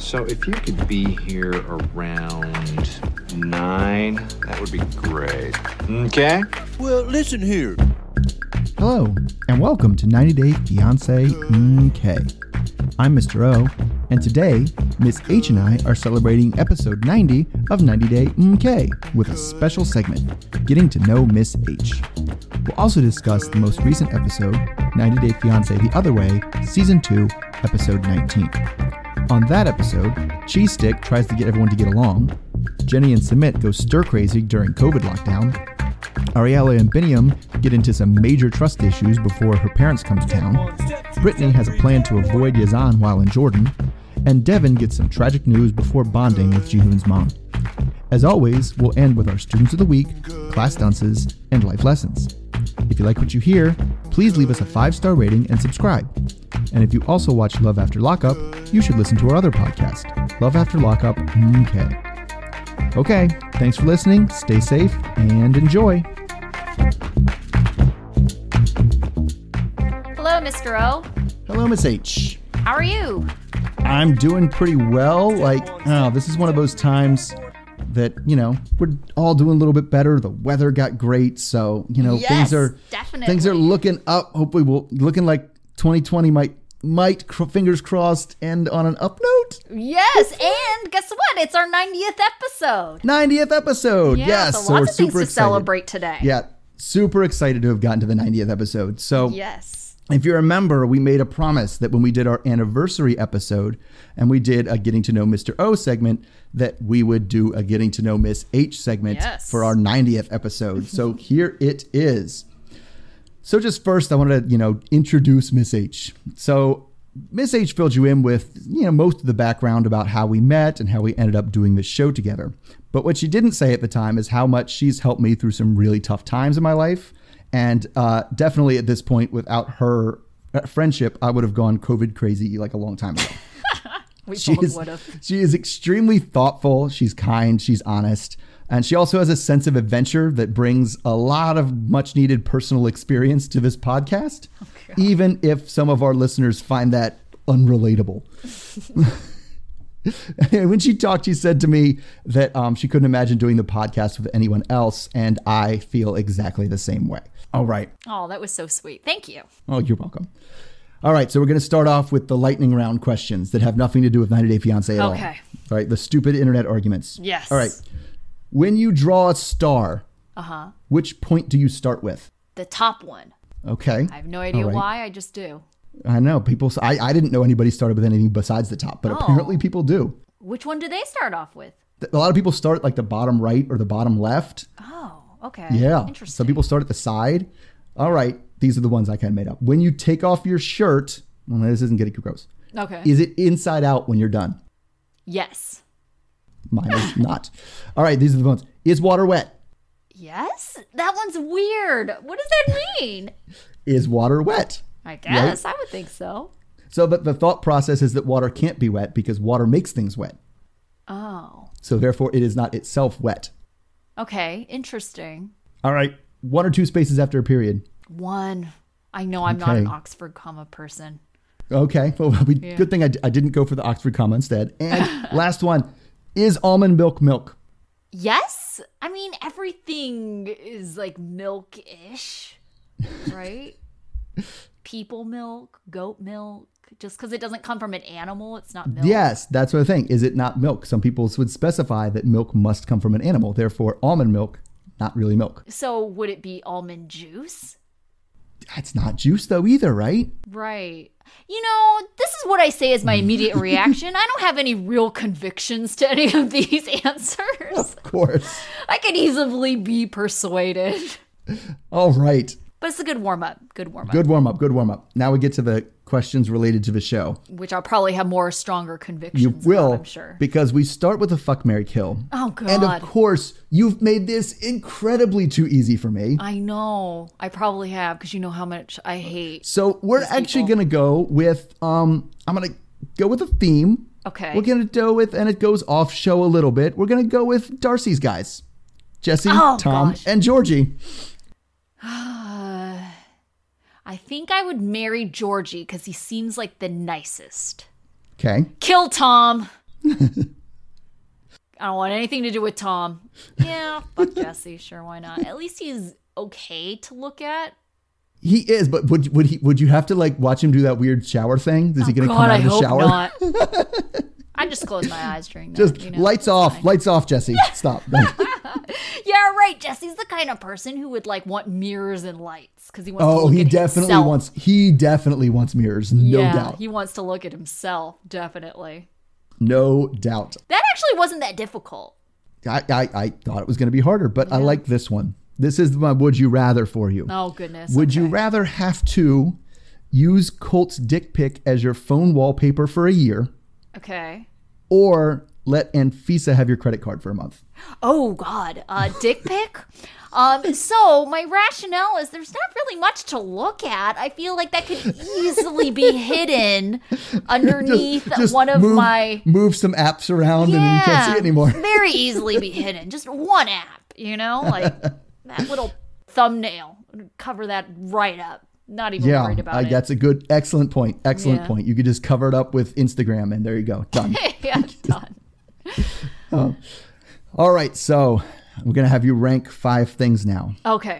So if you could be here around 9, that would be great. Okay? Well, listen here. Hello, and welcome to 90 Day Fiancé MK. I'm Mr. O, and today, Miss H and I are celebrating episode 90 of 90 Day MK with a special segment, Getting to Know Miss H. We'll also discuss the most recent episode, 90 Day Fiancé The Other Way, Season 2, Episode 19. On that episode, Cheese Stick tries to get everyone to get along, Jenny and Submit go stir-crazy during COVID lockdown, Ariella and Biniam get into some major trust issues before her parents come to town, Brittany has a plan to avoid Yazan while in Jordan, and Devin gets some tragic news before bonding with Jihoon's mom. As always, we'll end with our Students of the Week, Class Dunces, and Life Lessons. If you like what you hear, please leave us a 5-star rating and subscribe. And if you also watch Love After Lockup, you should listen to our other podcast, Love After Lockup MK. Okay, thanks for listening, stay safe, and enjoy. Hello, Mr. O. Hello, Miss H. How are you? I'm doing pretty well. This is one of those times that, we're all doing a little bit better. The weather got great, so, Yes, things are looking up. Hopefully, looking like 2020 might fingers crossed end on an up note. Yes, and guess what? It's our 90th episode. 90th episode. Yeah, Yes, so we're lots of things super to excited. celebrate today. Yeah, super excited to have gotten to the 90th episode. So Yes. if you remember, we made a promise that when we did our anniversary episode and we did a Getting to Know Mr. O segment, that we would do a Getting to Know Miss H segment for our 90th episode. So here it is. So just first, I wanted to, introduce Miss H. So Miss H filled you in with, most of the background about how we met and how we ended up doing this show together. But what she didn't say at the time is how much she's helped me through some really tough times in my life. And definitely at this point, without her friendship, I would have gone COVID crazy like a long time ago. We both would have. She is extremely thoughtful. She's kind. She's honest. And she also has a sense of adventure that brings a lot of much needed personal experience to this podcast, even if some of our listeners find that unrelatable. When she talked, she said to me that she couldn't imagine doing the podcast with anyone else. And I feel exactly the same way. All right. Oh, that was so sweet. Thank you. Oh, you're welcome. All right. So we're going to start off with the lightning round questions that have nothing to do with 90 Day Fiancé at all. Okay. All right. The stupid internet arguments. Yes. All right. When you draw a star, which point do you start with? The top one. Okay. I have no idea why. I just do. I know. I didn't know anybody started with anything besides the top, but apparently people do. Which one do they start off with? A lot of people start at like the bottom right or the bottom left. Oh, okay. Yeah. Interesting. Some people start at the side. All right. These are the ones I kind of made up. When you take off your shirt, well, this isn't getting too gross. Okay. Is it inside out when you're done? Yes. Mine is not. All right. These are the ones. Is water wet? Yes? That one's weird. What does that mean? Is water wet? I guess. Right? I would think so. So, but the thought process is that water can't be wet because water makes things wet. Oh. So therefore, it is not itself wet. Okay. Interesting. All right. 1 or 2 spaces after a period. 1. I know I'm not an Oxford comma person. Okay. Well, good thing I didn't go for the Oxford comma instead. And last one. Is almond milk milk? Yes. I mean, everything is like milk-ish, right? People milk, goat milk. Just because it doesn't come from an animal, it's not milk. Yes, that's what I think. Is it not milk? Some people would specify that milk must come from an animal. Therefore, almond milk, not really milk. So would it be almond juice? It's not juice though either, right? Right. This is what I say as my immediate reaction. I don't have any real convictions to any of these answers. Of course. I could easily be persuaded. All right. But it's a good warm-up. Good warm-up. Good warm-up. Now we get to the questions related to the show. Which I'll probably have more stronger convictions You will, about, I'm sure. Because we start with a fuck, marry, kill. Oh, God. And of course, you've made this incredibly too easy for me. I know. I probably have, because you know how much I hate. So we're actually going to go with, I'm going to go with a theme. Okay. We're going to go with, and it goes off show a little bit. We're going to go with Darcy's guys. Jesse, Tom, and Georgie. I think I would marry Georgie because he seems like the nicest. Okay. Kill Tom. I don't want anything to do with Tom. Yeah, fuck Jesse. Sure, why not? At least he's okay to look at. He is, but would you have to like watch him do that weird shower thing? Is he going to come out of the shower? Not. I just close my eyes during that. Just lights off, Jesse. Stop. Yeah, right. Jesse's the kind of person who would like want mirrors and lights because he wants to look at himself. He definitely wants mirrors, no doubt. He wants to look at himself, definitely. No doubt. That actually wasn't that difficult. I thought it was going to be harder, but I like this one. This is my would you rather for you. Oh, goodness. Would you rather have to use Colt's dick pic as your phone wallpaper for a year? Okay. Or let Anfisa have your credit card for a month? Oh, God. Dick pic? So my rationale is there's not really much to look at. I feel like that could easily be hidden underneath move some apps around and you can't see it anymore. Very easily be hidden. Just one app, like that little thumbnail. Cover that right up. Not even worried about it. That's a excellent point. Excellent point. You could just cover it up with Instagram and there you go. Done. Done. All right. So we're going to have you rank 5 things now. Okay.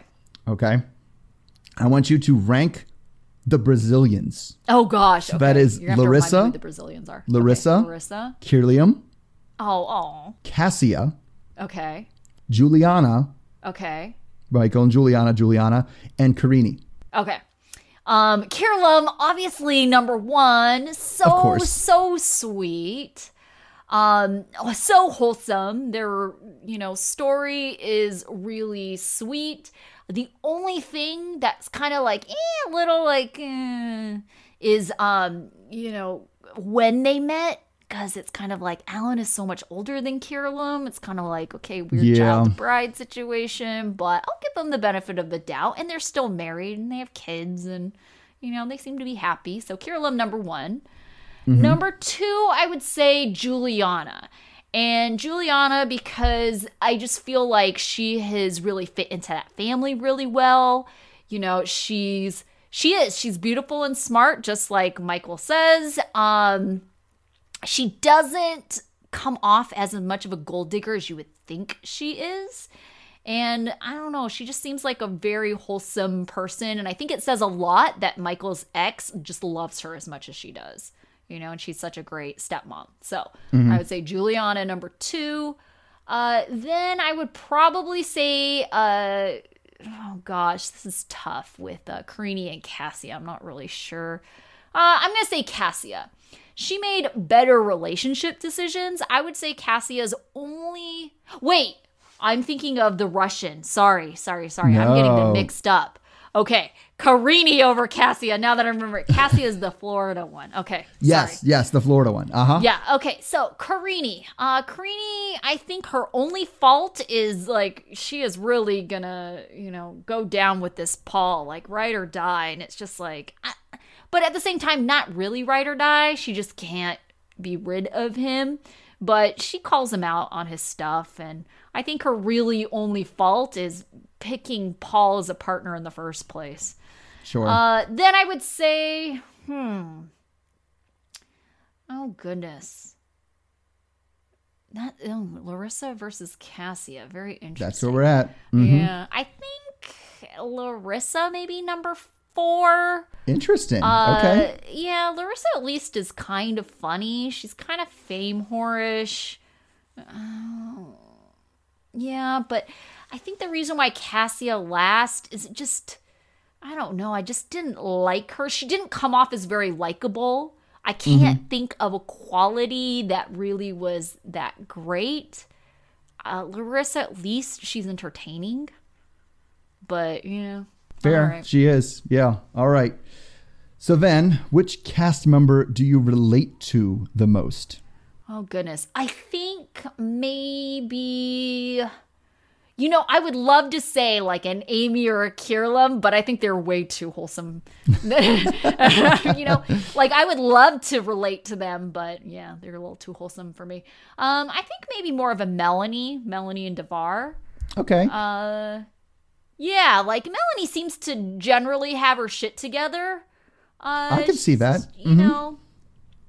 I want you to rank the Brazilians. Oh, gosh. So that is Larissa. Who the Brazilians are. Larissa. Kirliam. Oh. Cassia. Okay. Juliana. Okay. Michael and Juliana. And Karini. Okay. Kirliam, obviously number 1. So sweet. So wholesome. Their, story is really sweet. The only thing that's kind of like, is, when they met, because it's kind of like Alan is so much older than Kirliam. It's kind of like, okay, weird child bride situation, but I'll give them the benefit of the doubt. And they're still married and they have kids and, they seem to be happy. So Kirliam, number 1. Mm-hmm. Number 2, I would say Juliana. And Juliana, because I just feel like she has really fit into that family really well. She's beautiful and smart, just like Michael says. She doesn't come off as much of a gold digger as you would think she is. And I don't know, she just seems like a very wholesome person. And I think it says a lot that Michael's ex just loves her as much as she does. And she's such a great stepmom. So I would say Juliana, number 2. Then I would probably say, oh gosh, this is tough with Karini and Cassia. I'm not really sure. I'm going to say Cassia. She made better relationship decisions. I would say Cassia's only... Wait, I'm thinking of the Russian. Sorry. No. I'm getting them mixed up. Okay, Karini over Cassia. Now that I remember it, Cassia is the Florida one. Okay, yes, the Florida one. Yeah. Okay, so Karini. Karini, I think her only fault is like she is really gonna, go down with this Paul, like ride or die, and it's just like, but at the same time, not really ride or die. She just can't be rid of him, but she calls him out on his stuff, and I think her really only fault is picking Paul as a partner in the first place. Sure. Then I would say, oh goodness. Larissa versus Cassia. Very interesting. That's where we're at. Mm-hmm. Yeah. I think Larissa maybe number 4. Interesting. Okay. Yeah, Larissa at least is kind of funny. She's kind of fame whorish. Yeah, but I think the reason why Cassia last is just, I don't know. I just didn't like her. She didn't come off as very likable. I can't think of a quality that really was that great. Larissa, at least she's entertaining. But, Fair. Right. She is. Yeah. All right. So then, which cast member do you relate to the most? Oh, goodness. I think maybe... I would love to say like an Amy or a Kirliam, but I think they're way too wholesome. Like I would love to relate to them, but yeah, they're a little too wholesome for me. I think maybe more of a Melanie and Devar. Okay. Yeah, like Melanie seems to generally have her shit together. I can see that.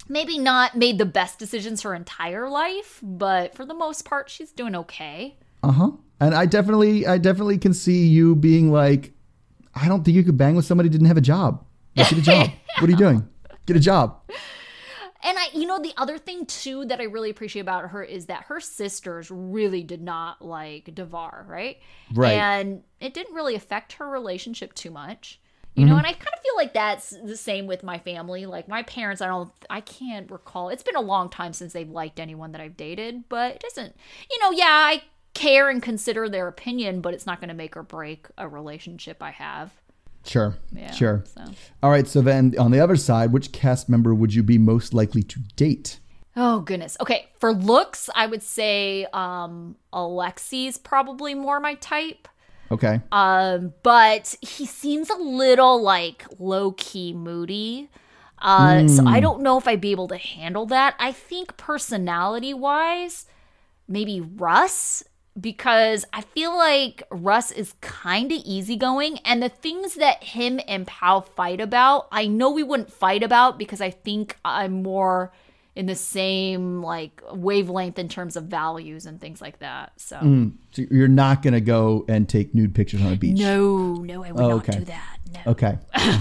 maybe not made the best decisions her entire life, but for the most part, she's doing okay. And I definitely can see you being like, I don't think you could bang with somebody who didn't have a job. Like, get a job. What are you doing? Get a job. And the other thing too that I really appreciate about her is that her sisters really did not like DeVar, right? Right. And it didn't really affect her relationship too much. You know, and I kind of feel like that's the same with my family. Like my parents, I can't recall. It's been a long time since they've liked anyone that I've dated, but it doesn't, I care and consider their opinion, but it's not going to make or break a relationship I have. Sure. Yeah, sure. So. All right. So then on the other side, which cast member would you be most likely to date? Oh, goodness. Okay. For looks, I would say Alexi's probably more my type. Okay. But he seems a little like low-key moody. So I don't know if I'd be able to handle that. I think personality-wise, maybe Russ, because I feel like Russ is kind of easygoing, and the things that him and Pao fight about, I know we wouldn't fight about because I think I'm more in the same like wavelength in terms of values and things like that. So, So you're not going to go and take nude pictures on a beach? No, I would not do that. No. Okay.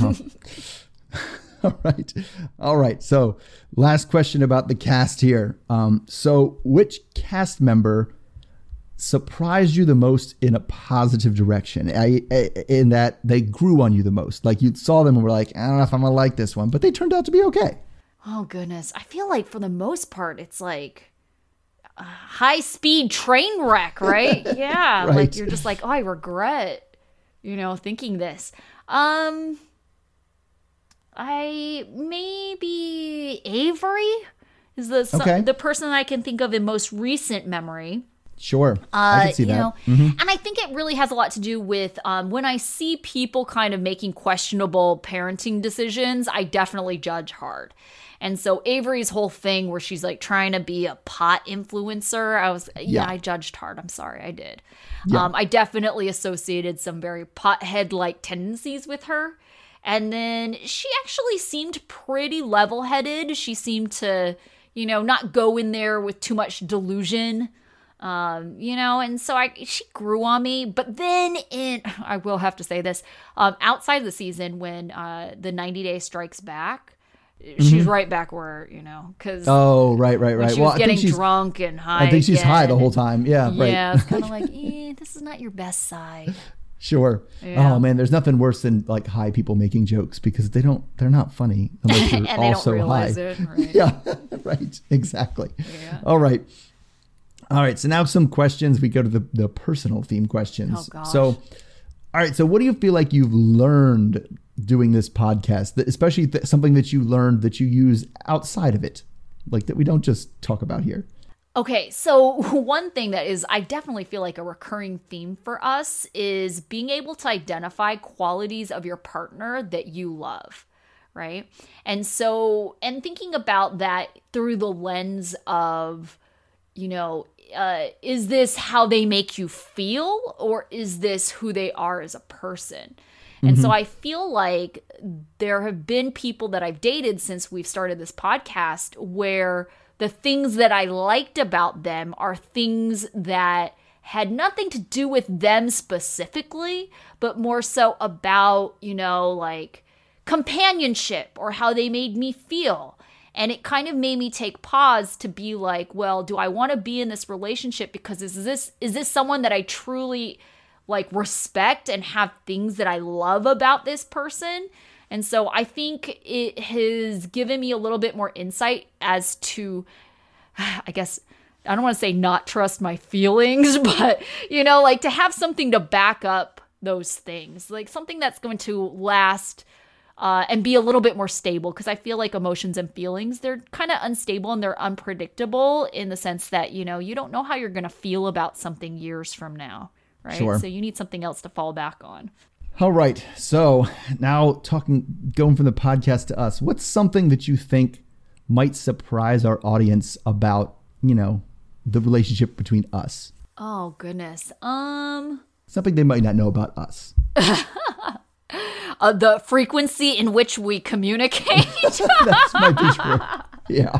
All right. So last question about the cast here. So which cast member surprised you the most in a positive direction? In that they grew on you the most? Like you saw them and were like, I don't know if I'm going to like this one, but they turned out to be okay. Oh, goodness. I feel like for the most part, it's like a high-speed train wreck, right? Yeah. Right. Like you're just like, oh, I regret, thinking this. I maybe Avery is the person I can think of in most recent memory. Sure. I can see that. And I think it really has a lot to do with when I see people kind of making questionable parenting decisions, I definitely judge hard. And so Avery's whole thing where she's like trying to be a pot influencer, I judged hard. I'm sorry, I did. Yeah. I definitely associated some very pothead-like tendencies with her. And then she actually seemed pretty level-headed. She seemed to, not go in there with too much delusion. And so she grew on me. But then I will have to say this, outside of the season when the 90 Day Strikes Back, she's right back where, because right. She was getting drunk and high. I think she's high the whole time. Yeah, right. Yeah, it's kind of like, this is not your best side. Sure. Yeah. Oh man, there's nothing worse than like high people making jokes because they're not funny unless you're and also they don't realize high. It, right? Yeah, right. Exactly. Yeah. All right. So now some questions. We go to the personal theme questions. Oh gosh. So, all right. So what do you feel like you've learned doing this podcast, especially something that you learned that you use outside of it, like that we don't just talk about here? Okay, so one thing that is, I definitely feel like a recurring theme for us is being able to identify qualities of your partner that you love, right? And thinking about that through the lens of, is this how they make you feel, or is this who they are as a person? And so I feel like there have been people that I've dated since we've started this podcast where the things that I liked about them are things that had nothing to do with them specifically, but more so about, like companionship or how they made me feel. And it kind of made me take pause to be like, well, do I want to be in this relationship because is this someone that I truly like respect and have things that I love about this person? And so I think it has given me a little bit more insight as to, I guess, I don't want to say not trust my feelings, but, like to have something to back up those things, like something that's going to last and be a little bit more stable. Because I feel like emotions and feelings, they're kind of unstable and they're unpredictable in the sense that, you don't know how you're going to feel about something years from now, right? Sure. So you need something else to fall back on. All right. So now going from the podcast to us, what's something that you think might surprise our audience about, the relationship between us? Oh, goodness. Something they might not know about us. The frequency in which we communicate. That might be true. Yeah.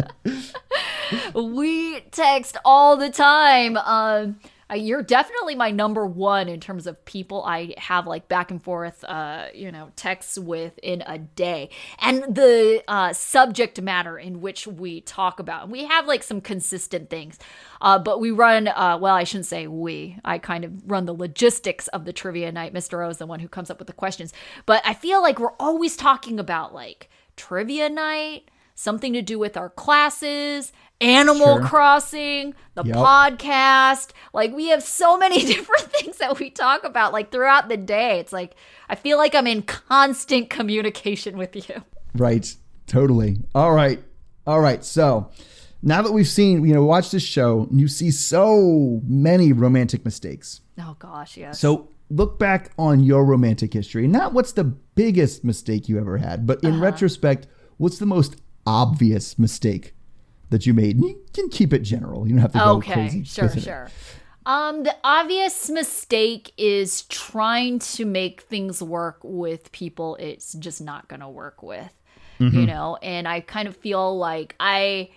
We text all the time. You're definitely my number one in terms of people I have like back and forth, texts with in a day. And the subject matter in which we talk about. We have like some consistent things, but we run, I shouldn't say we. I kind of run the logistics of the trivia night. Mr. O is the one who comes up with the questions. But I feel like we're always talking about like trivia night, something to do with our classes, Animal Crossing, the podcast. Like we have so many different things that we talk about like throughout the day. It's like, I feel like I'm in constant communication with you. Right. Totally. All right. So now that we've seen, watch this show, you see so many romantic mistakes. Oh gosh, yes. So look back on your romantic history. Not what's the biggest mistake you ever had, but in retrospect, what's the most obvious mistake that you made? And you can keep it general. You don't have to go crazy. Sure. The obvious mistake is trying to make things work with people it's just not going to work with, and I kind of feel like I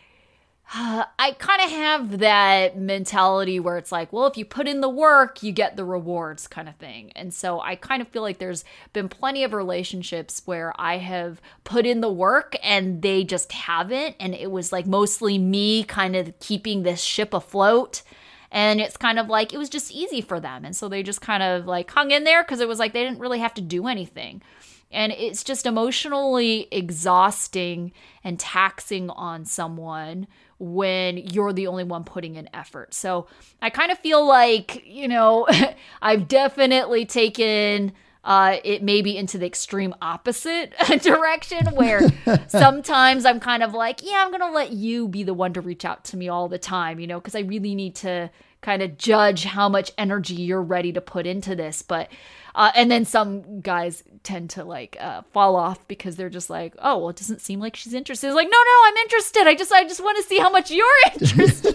kind of have that mentality where it's like, well, if you put in the work, you get the rewards kind of thing. And so I kind of feel like there's been plenty of relationships where I have put in the work and they just haven't. And it was like mostly me kind of keeping this ship afloat. And it's kind of like, it was just easy for them. And so they just kind of like hung in there because it was like they didn't really have to do anything. And it's just emotionally exhausting and taxing on someone when you're the only one putting in effort. So I kind of feel like, I've definitely taken it maybe into the extreme opposite direction where sometimes I'm kind of like, yeah, I'm going to let you be the one to reach out to me all the time, because I really need to kind of judge how much energy you're ready to put into this. But and then some guys tend to like fall off because they're just like, oh, well, it doesn't seem like she's interested. It's like, no, I'm interested. I just want to see how much you're interested.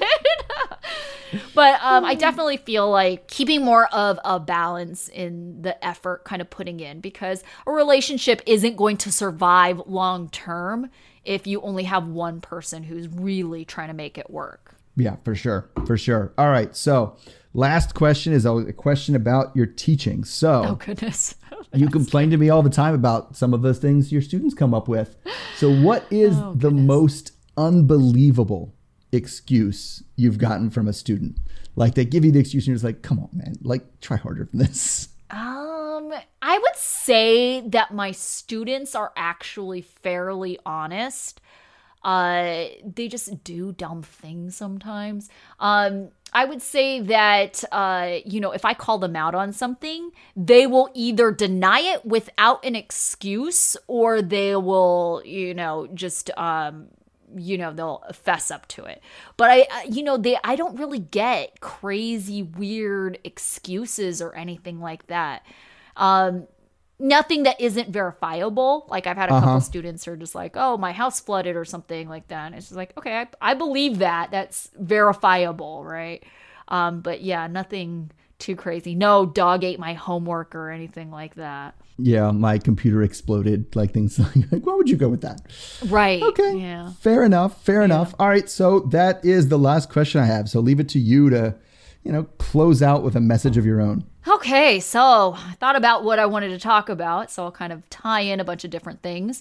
But I definitely feel like keeping more of a balance in the effort kind of putting in, because a relationship isn't going to survive long term if you only have one person who's really trying to make it work. Yeah, for sure. All right. So last question is a question about your teaching. So, oh goodness, you complain to me all the time about some of those things your students come up with. So what is the most unbelievable excuse you've gotten from a student? Like they give you the excuse and you're just like, come on, man, like try harder than this. I would say that my students are actually fairly honest. They just do dumb things sometimes. I would say that, if I call them out on something, they will either deny it without an excuse or they will, they'll fess up to it. But I don't really get crazy, weird excuses or anything like that. Nothing that isn't verifiable. Like I've had a couple students who are just like, oh, my house flooded or something like that. And it's just like, okay, I believe that. That's verifiable, right? But yeah, nothing too crazy. No dog ate my homework or anything like that. Yeah, my computer exploded, like things like, why would you go with that? Right. Okay. Yeah. Fair enough. All right. So that is the last question I have. So leave it to you to, close out with a message of your own. Okay, so I thought about what I wanted to talk about, so I'll kind of tie in a bunch of different things.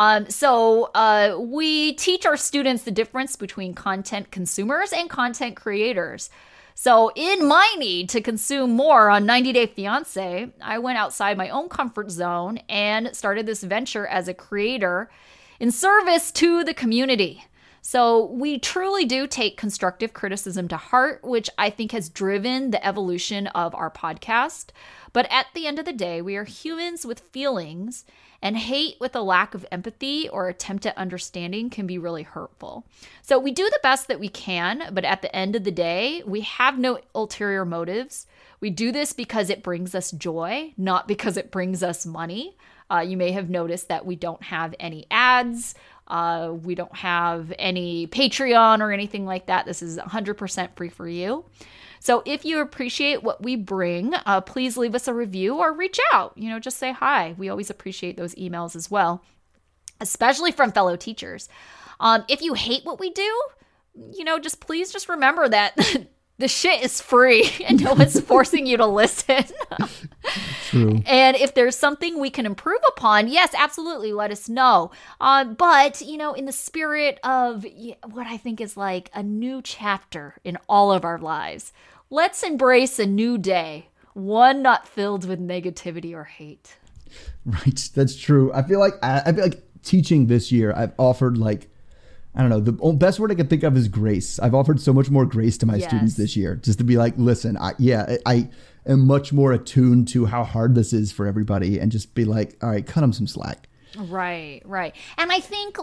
We teach our students the difference between content consumers and content creators. So in my need to consume more on 90 Day Fiancé, I went outside my own comfort zone and started this venture as a creator in service to the community. So we truly do take constructive criticism to heart, which I think has driven the evolution of our podcast. But at the end of the day, we are humans with feelings, and hate with a lack of empathy or attempt at understanding can be really hurtful. So we do the best that we can, but at the end of the day, we have no ulterior motives. We do this because it brings us joy, not because it brings us money. You may have noticed that we don't have any ads. We don't have any Patreon or anything like that. This is 100% free for you. So if you appreciate what we bring, please leave us a review or reach out. Just say hi. We always appreciate those emails as well, especially from fellow teachers. If you hate what we do, please just remember that the shit is free and no one's forcing you to listen. True. And if there's something we can improve upon, yes, absolutely, let us know. But, in the spirit of what I think is like a new chapter in all of our lives, let's embrace a new day, one not filled with negativity or hate. Right. That's true. I feel like teaching this year, I've offered I don't know, the best word I can think of is grace. I've offered so much more grace to my students this year, just to be like, listen, I am much more attuned to how hard this is for everybody, and just be like, all right, cut them some slack. Right. And I think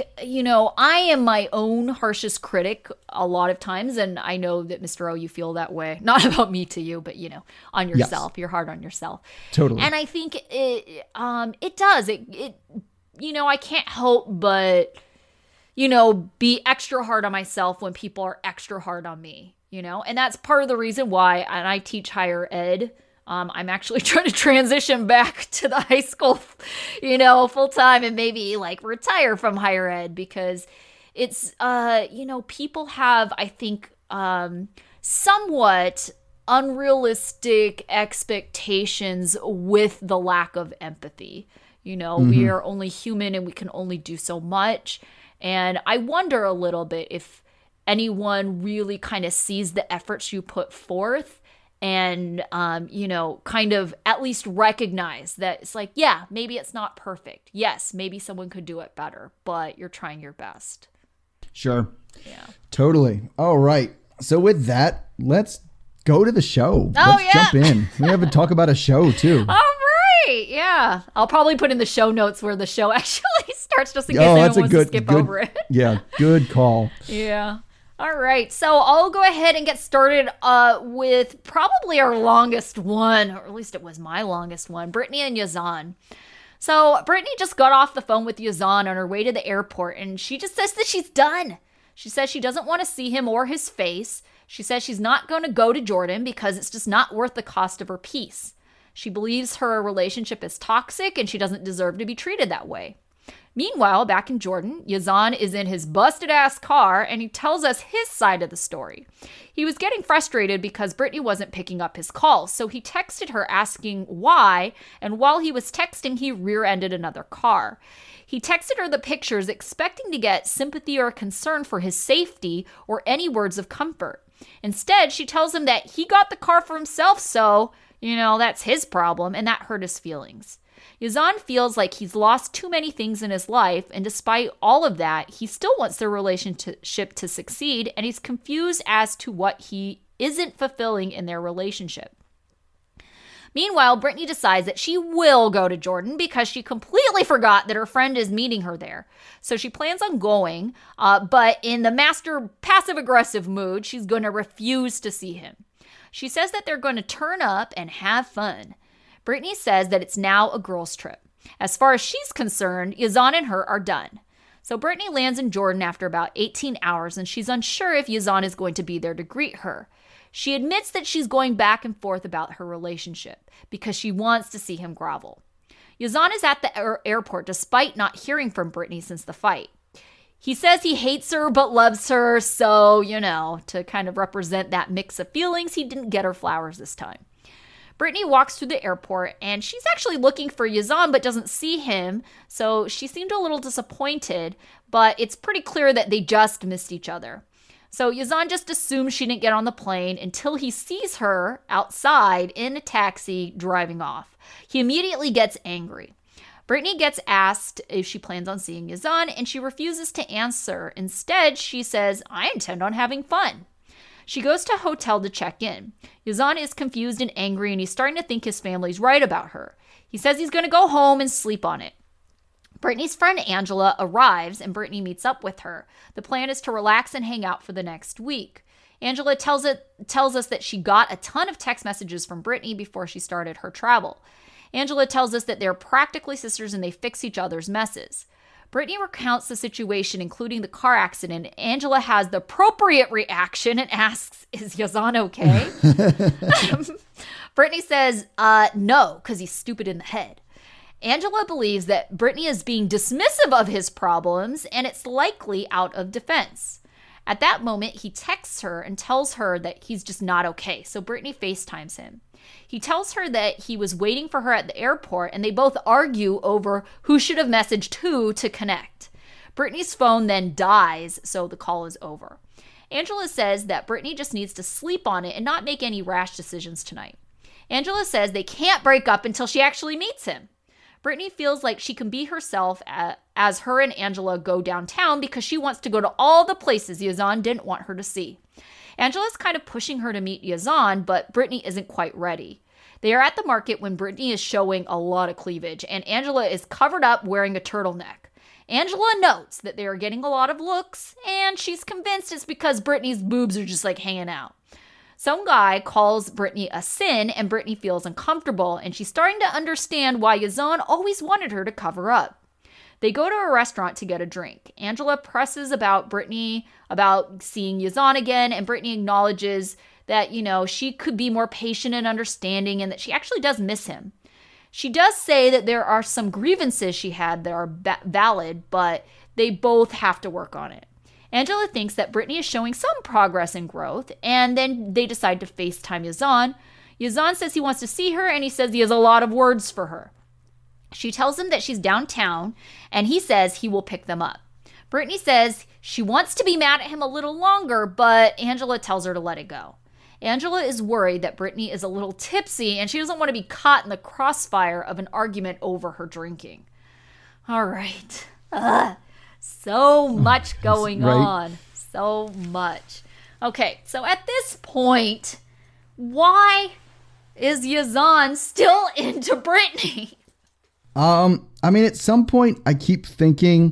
I am my own harshest critic a lot of times. And I know that Mr. O, you feel that way, not about me to you, but on yourself, You're hard on yourself. Totally. And I think it does, I can't help but, be extra hard on myself when people are extra hard on me, and that's part of the reason why, and I teach higher ed. I'm actually trying to transition back to the high school, full time, and maybe retire from higher ed, because it's, people have, I think, somewhat unrealistic expectations with the lack of empathy. We are only human and we can only do so much. And I wonder a little bit if anyone really kind of sees the efforts you put forth and, kind of at least recognize that it's like, yeah, maybe it's not perfect. Yes, maybe someone could do it better, but you're trying your best. Sure. Yeah. Totally. All right. So with that, let's go to the show. Oh, let's jump in. We have to talk about a show too. All right. Yeah. I'll probably put in the show notes where the show actually starts, just in case anyone wants to skip over it. Yeah. Good call. Yeah. All right. So I'll go ahead and get started with probably our longest one, or at least it was my longest one, Brittany and Yazan. So Brittany just got off the phone with Yazan on her way to the airport, and she just says that she's done. She says she doesn't want to see him or his face. She says she's not going to go to Jordan because it's just not worth the cost of her peace. She believes her relationship is toxic and she doesn't deserve to be treated that way. Meanwhile, back in Jordan, Yazan is in his busted-ass car, and he tells us his side of the story. He was getting frustrated because Brittany wasn't picking up his calls, so he texted her asking why, and while he was texting, he rear-ended another car. He texted her the pictures expecting to get sympathy or concern for his safety or any words of comfort. Instead, she tells him that he got the car for himself, so, that's his problem, and that hurt his feelings. Yazan feels like he's lost too many things in his life, and despite all of that, he still wants their relationship to succeed, and he's confused as to what he isn't fulfilling in their relationship. Meanwhile, Brittany decides that she will go to Jordan because she completely forgot that her friend is meeting her there. So she plans on going, but in the master passive-aggressive mood, she's going to refuse to see him. She says that they're going to turn up and have fun. Brittany says that it's now a girls' trip. As far as she's concerned, Yazan and her are done. So Brittany lands in Jordan after about 18 hours, and she's unsure if Yazan is going to be there to greet her. She admits that she's going back and forth about her relationship because she wants to see him grovel. Yazan is at the airport despite not hearing from Brittany since the fight. He says he hates her but loves her, so, to kind of represent that mix of feelings, he didn't get her flowers this time. Brittany walks through the airport, and she's actually looking for Yazan but doesn't see him, so she seemed a little disappointed, but it's pretty clear that they just missed each other. So Yazan just assumes she didn't get on the plane until he sees her outside in a taxi driving off. He immediately gets angry. Brittany gets asked if she plans on seeing Yazan, and she refuses to answer. Instead, she says, "I intend on having fun." She goes to a hotel to check in. Yazan is confused and angry, and he's starting to think his family's right about her. He says he's going to go home and sleep on it. Brittany's friend Angela arrives, and Brittany meets up with her. The plan is to relax and hang out for the next week. Angela tells us that she got a ton of text messages from Brittany before she started her travel. Angela tells us that they're practically sisters and they fix each other's messes. Brittany recounts the situation, including the car accident. Angela has the appropriate reaction and asks, "Is Yazan okay?" Brittany says, "No, because he's stupid in the head." Angela believes that Brittany is being dismissive of his problems, and it's likely out of defense. At that moment, he texts her and tells her that he's just not okay, so Brittany FaceTimes him. He tells her that he was waiting for her at the airport, and they both argue over who should have messaged who to connect. Brittany's phone then dies, so the call is over. Angela says that Brittany just needs to sleep on it and not make any rash decisions tonight. Angela says they can't break up until she actually meets him. Brittany feels like she can be herself as her and Angela go downtown because she wants to go to all the places Yazan didn't want her to see. Angela's kind of pushing her to meet Yazan, but Brittany isn't quite ready. They are at the market when Brittany is showing a lot of cleavage, and Angela is covered up wearing a turtleneck. Angela notes that they are getting a lot of looks, and she's convinced it's because Brittany's boobs are just like hanging out. Some guy calls Brittany a sin, and Brittany feels uncomfortable, and she's starting to understand why Yazan always wanted her to cover up. They go to a restaurant to get a drink. Angela presses about Brittany about seeing Yazan again, and Brittany acknowledges that, she could be more patient and understanding, and that she actually does miss him. She does say that there are some grievances she had that are valid, but they both have to work on it. Angela thinks that Brittany is showing some progress and growth, and then they decide to FaceTime Yazan. Yazan says he wants to see her, and he says he has a lot of words for her. She tells him that she's downtown, and he says he will pick them up. Brittany says she wants to be mad at him a little longer, but Angela tells her to let it go. Angela is worried that Brittany is a little tipsy, and she doesn't want to be caught in the crossfire of an argument over her drinking. All right. So much going on. So much. Okay, so at this point, why is Yazan still into Brittany? At some point, I keep thinking,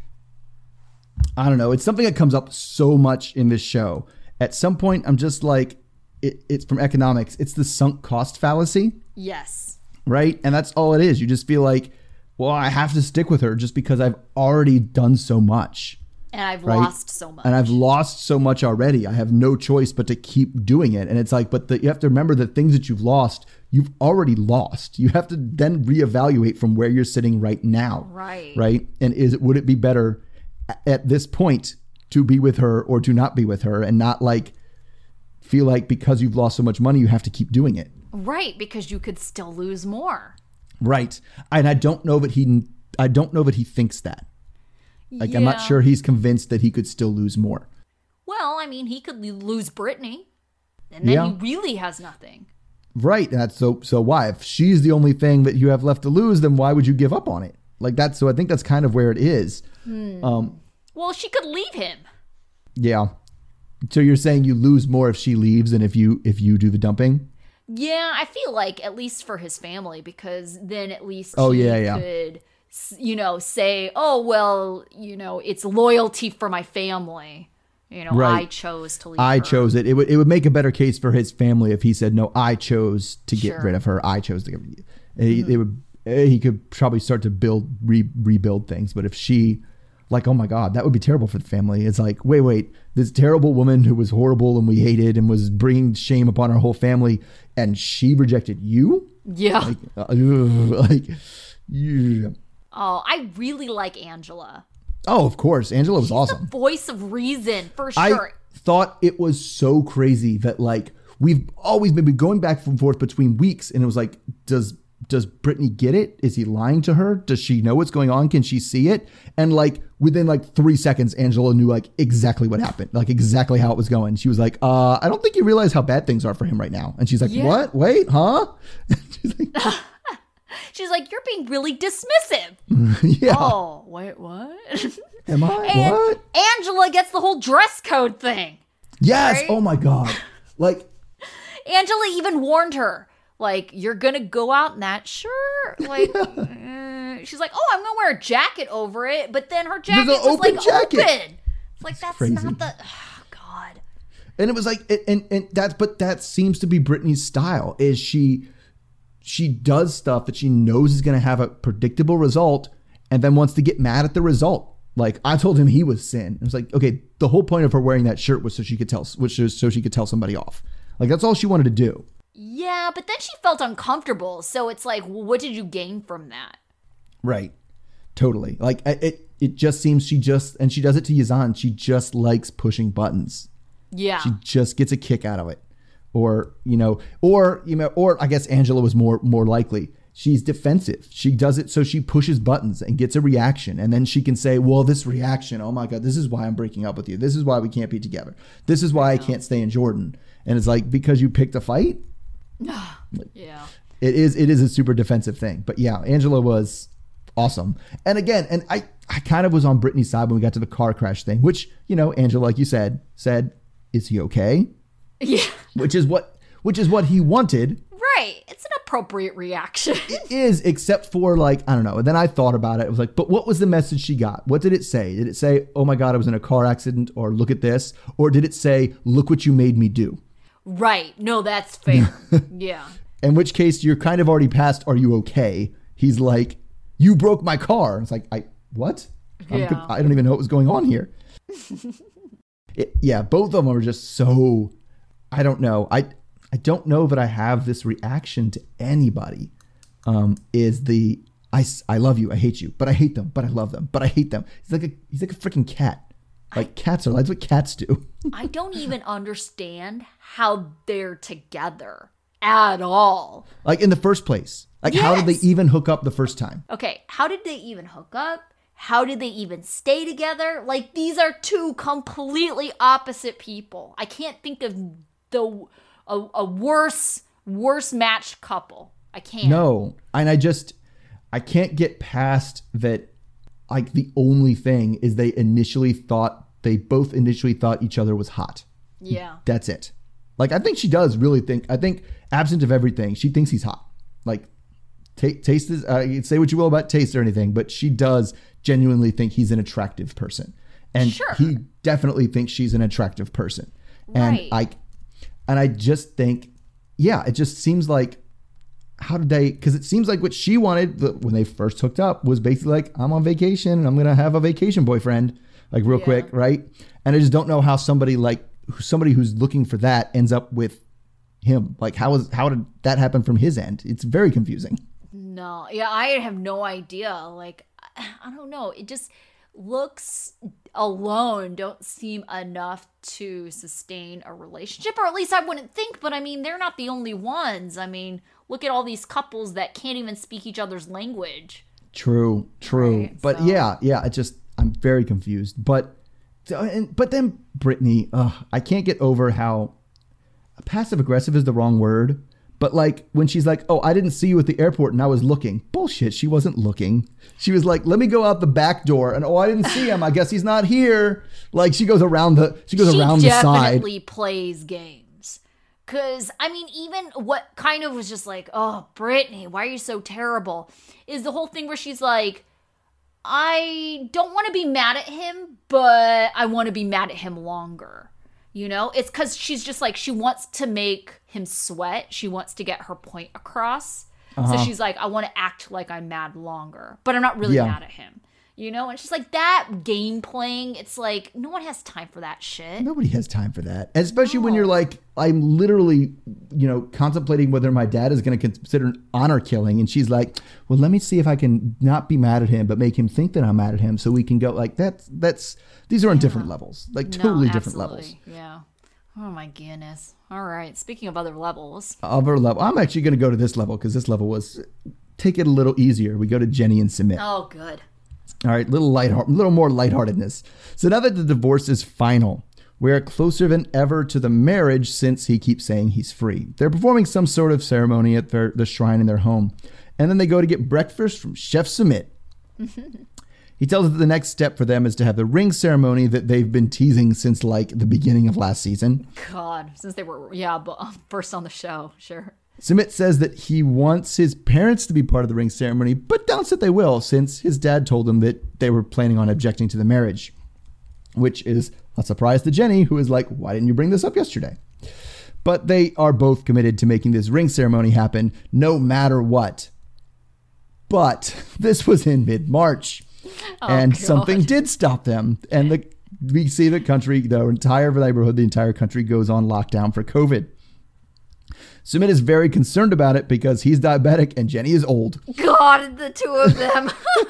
I don't know, it's something that comes up so much in this show. At some point, I'm just like, it's from economics. It's the sunk cost fallacy. Yes. Right? And that's all it is. You just feel like, well, I have to stick with her just because I've already done so much. And I've lost so much. And I've lost so much already. I have no choice but to keep doing it. And it's like, you have to remember the things that you've lost, you've already lost. You have to then reevaluate from where you're sitting right now. Right. Right? And would it be better at this point to be with her or to not be with her, and not feel like because you've lost so much money, you have to keep doing it. Right. Because you could still lose more. Right. And I don't know that he thinks that. I'm not sure he's convinced that he could still lose more. Well, he could lose Brittany, and then he really has nothing. Right. And that's so why? If she's the only thing that you have left to lose, then why would you give up on it? So I think that's kind of where it is. Well, she could leave him. Yeah. So you're saying you lose more if she leaves than if you do the dumping? Yeah, I feel like at least for his family, because then at least he could, say, oh, well, it's loyalty for my family. Right. I chose to leave I her. chose it. It would make a better case for his family if he said, no, I chose to get rid of her. I chose to get rid of he could probably start to rebuild things. But if she, oh my God, that would be terrible for the family. It's like, wait, this terrible woman who was horrible and we hated and was bringing shame upon our whole family, and she rejected you? Yeah. Yeah. Oh, I really like Angela. Oh, of course. Angela was awesome. The voice of reason, for sure. I thought it was so crazy that we've always been going back and forth between weeks, and it was like, does Brittany get it? Is he lying to her? Does she know what's going on? Can she see it? And within 3 seconds, Angela knew exactly what happened, exactly how it was going. She was like, I don't think you realize how bad things are for him right now. And she's like, What? Wait, huh? She's like, you're being really dismissive. Yeah. Oh, wait, what? Am I? And what? Angela gets the whole dress code thing. Yes. Right? Oh my God. Angela even warned her. You're going to go out in that shirt? She's like, oh, I'm going to wear a jacket over it. But then her jacket was open. It's that's crazy. Not the, oh, God. And it was but that seems to be Brittany's style, is she does stuff that she knows is going to have a predictable result and then wants to get mad at the result. I told him he was sin. It was like, okay, the whole point of her wearing that shirt was so she could tell somebody off. That's all she wanted to do. Yeah, but then she felt uncomfortable. So it's like, well, what did you gain from that? Right. Totally. Like it just seems she does it to Yazan. She just likes pushing buttons. Yeah. She just gets a kick out of it. Or I guess Angela was more likely. She's defensive. She does it so she pushes buttons and gets a reaction. And then she can say, well, this reaction, oh my God, this is why I'm breaking up with you. This is why we can't be together. This is why I can't stay in Jordan. And it's like, because you picked a fight? Yeah. It is a super defensive thing. But yeah, Angela was awesome. And again, and I kind of was on Brittany's side when we got to the car crash thing, which, Angela, like you said, is he okay? Yeah. Which is what he wanted. Right. It's an appropriate reaction. It is, except for like, I don't know. And then I thought about it. I was like, but what was the message she got? What did it say? Did it say, oh my God, I was in a car accident, or look at this? Or did it say, look what you made me do? Right. No, that's fair. Yeah. In which case you're kind of already past, are you okay? He's like, you broke my car. It's like, what? Yeah. I don't even know what was going on here. Both of them are just so, I don't know. I don't know that I have this reaction to anybody. Is the I love you, I hate you, but I hate them, but I love them, but I hate them. He's like a freaking cat. Like cats are. That's what cats do. I don't even understand how they're together at all. Like in the first place. Like how did they even hook up the first time? Okay, how did they even hook up? How did they even stay together? Like these are two completely opposite people. I can't think of a worse matched couple. I can't. No. And I can't get past that. Like the only thing is they both initially thought each other was hot. Yeah. That's it. Like I think she does really think, absent of everything, she thinks he's hot. Like taste is, say what you will about taste or anything, but she does genuinely think he's an attractive person. And he definitely thinks she's an attractive person. Right. And I just think, it just seems like, how did they, because it seems like what she wanted when they first hooked up was basically like, I'm on vacation and I'm going to have a vacation boyfriend, like real quick, right? And I just don't know how somebody who's looking for that ends up with him. Like how did that happen from his end? It's very confusing. No, I have no idea. Like, I don't know. It just looks alone don't seem enough to sustain a relationship, or at least I wouldn't think, but I mean, they're not the only ones. I mean, look at all these couples that can't even speak each other's language. True. Right? But so. I'm very confused. But then Brittany, I can't get over how passive aggressive is the wrong word. But like when she's like, oh, I didn't see you at the airport and I was looking. Bullshit. She wasn't looking. She was like, let me go out the back door. And I didn't see him. I guess he's not here. Like she goes around the side. She definitely plays games. Cause I mean, even what kind of was just like, oh, Brittany, why are you so terrible? Is the whole thing where she's like, I don't want to be mad at him, but I want to be mad at him longer. It's because she's just like, she wants to make him sweat. She wants to get her point across. So she's like, I want to act like I'm mad longer, but I'm not really mad at him. And it's just like that game playing. It's like, no one has time for that shit. Nobody has time for that. And especially when you're like, I'm literally, contemplating whether my dad is going to consider an honor killing. And she's like, well, let me see if I can not be mad at him, but make him think that I'm mad at him. So we can go like these are on different levels, like totally different levels. Yeah. Oh my goodness. All right. Speaking of other levels. I'm actually going to go to this level because this level was, take it a little easier. We go to Jenny and Sumit. Oh, good. All right, little more lightheartedness. So now that the divorce is final, we're closer than ever to the marriage since he keeps saying he's free. They're performing some sort of ceremony at the shrine in their home. And then they go to get breakfast from Chef Sumit. He tells us that the next step for them is to have the ring ceremony that they've been teasing since like the beginning of last season. God, since they were, first on the show, sure. Sumit says that he wants his parents to be part of the ring ceremony, but doubts that they will since his dad told him that they were planning on objecting to the marriage, which is a surprise to Jenny, who is like, why didn't you bring this up yesterday? But they are both committed to making this ring ceremony happen no matter what. But this was in mid-March, and something did stop them. And we see the entire neighborhood, the entire country goes on lockdown for COVID. Sumit is very concerned about it because he's diabetic and Jenny is old. God, the two of them.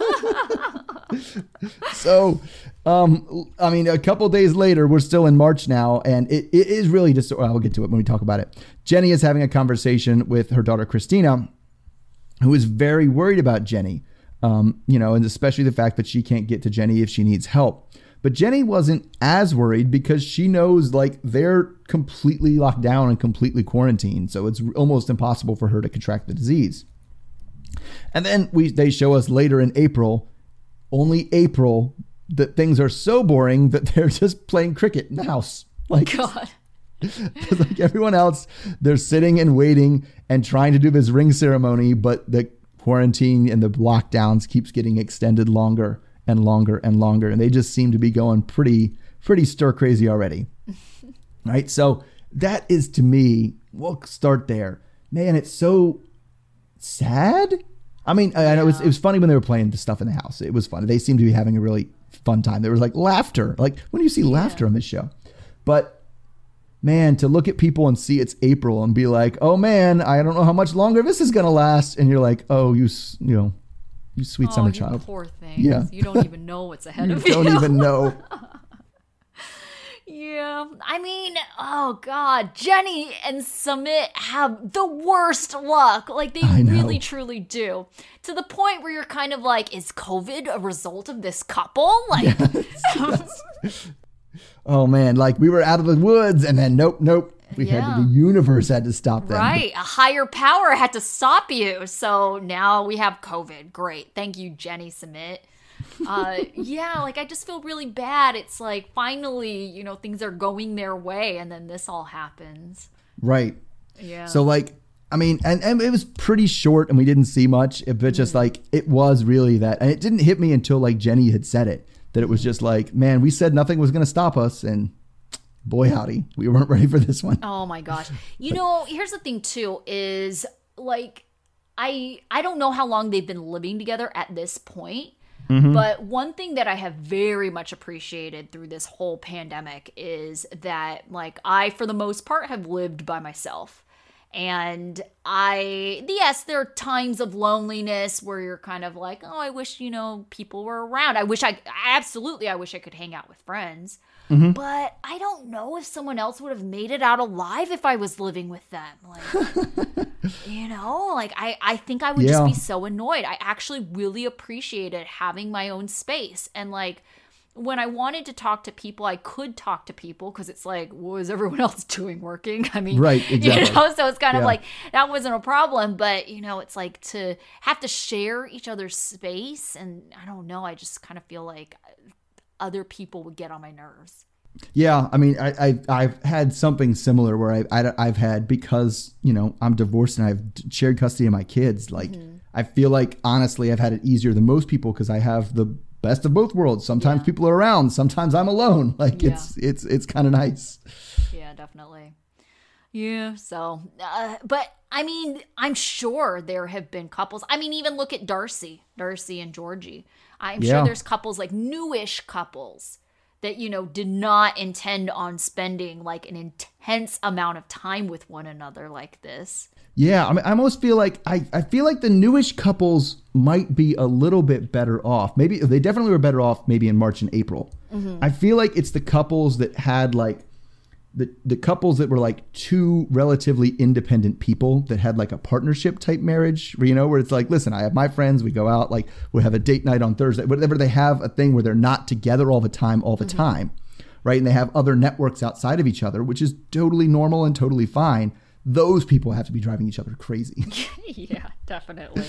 So, I mean, a couple days later, we're still in March now, and it is really just, I'll get to it when we talk about it. Jenny is having a conversation with her daughter, Christina, who is very worried about Jenny, and especially the fact that she can't get to Jenny if she needs help. But Jenny wasn't as worried because she knows like they're completely locked down and completely quarantined. So it's almost impossible for her to contract the disease. And then they show us later in April, only April, that things are so boring that they're just playing cricket in the house. Like, God. Like everyone else, they're sitting and waiting and trying to do this ring ceremony, but the quarantine and the lockdowns keeps getting extended longer and longer and longer. And they just seem to be going pretty stir crazy already. Right. So that is, to me, we'll start there. Man, it's so sad. I mean, I know it was funny when they were playing the stuff in the house. It was fun. They seemed to be having a really fun time. There was like laughter. Like, when do you see laughter on this show? But man, to look at people and see it's April and be like, oh man, I don't know how much longer this is going to last. And you're like, oh, you sweet summer child. Poor things. Yeah. You don't even know what's ahead of you. Don't even know. Yeah. I mean, oh God, Jenny and Sumit have the worst luck. Like, they really, truly do. To the point where you're kind of like, is COVID a result of this couple? Like, yes. Oh man, like we were out of the woods and then nope. The universe had to stop them. Right. A higher power had to stop you. So now we have COVID. Great. Thank you, Jenny Sumit. Like I just feel really bad. It's like finally, things are going their way and then this all happens. Right. Yeah. So like, I mean, and it was pretty short and we didn't see much, but just like, it was really that. And it didn't hit me until like Jenny had said it, that it was just like, man, we said nothing was going to stop us. And boy, howdy, we weren't ready for this one. Oh my gosh. Here's the thing too, is like, I don't know how long they've been living together at this point. Mm-hmm. But one thing that I have very much appreciated through this whole pandemic is that, like, I, for the most part, have lived by myself. And yes, there are times of loneliness where you're kind of like, oh, I wish, people were around. I wish I could hang out with friends. Mm-hmm. But I don't know if someone else would have made it out alive if I was living with them. Like, I think I would just be so annoyed. I actually really appreciated having my own space. And like, when I wanted to talk to people, I could talk to people because it's like, what is everyone else doing working? I mean, right, exactly. So it's kind of like, that wasn't a problem. But, it's like to have to share each other's space. And I don't know, I just kind of feel like other people would get on my nerves. Yeah, I mean, I've had something similar where I've had, because I'm divorced and I've shared custody of my kids. Like, I feel like honestly I've had it easier than most people because I have the best of both worlds. Sometimes people are around, sometimes I'm alone. Like it's kind of nice. Yeah, definitely. Yeah. So, but I mean, I'm sure there have been couples. I mean, even look at Darcy and Georgie. I'm sure there's couples, like newish couples, that, did not intend on spending like an intense amount of time with one another like this. Yeah, I mean, I almost feel like I feel like the newish couples might be a little bit better off. Maybe they definitely were better off maybe in March and April. Mm-hmm. I feel like it's the couples that had like the couples that were like two relatively independent people that had like a partnership type marriage, where it's like, listen, I have my friends, we go out, like we have a date night on Thursday, whatever. They have a thing where they're not together all the time, right? And they have other networks outside of each other, which is totally normal and totally fine. Those people have to be driving each other crazy. Yeah, definitely.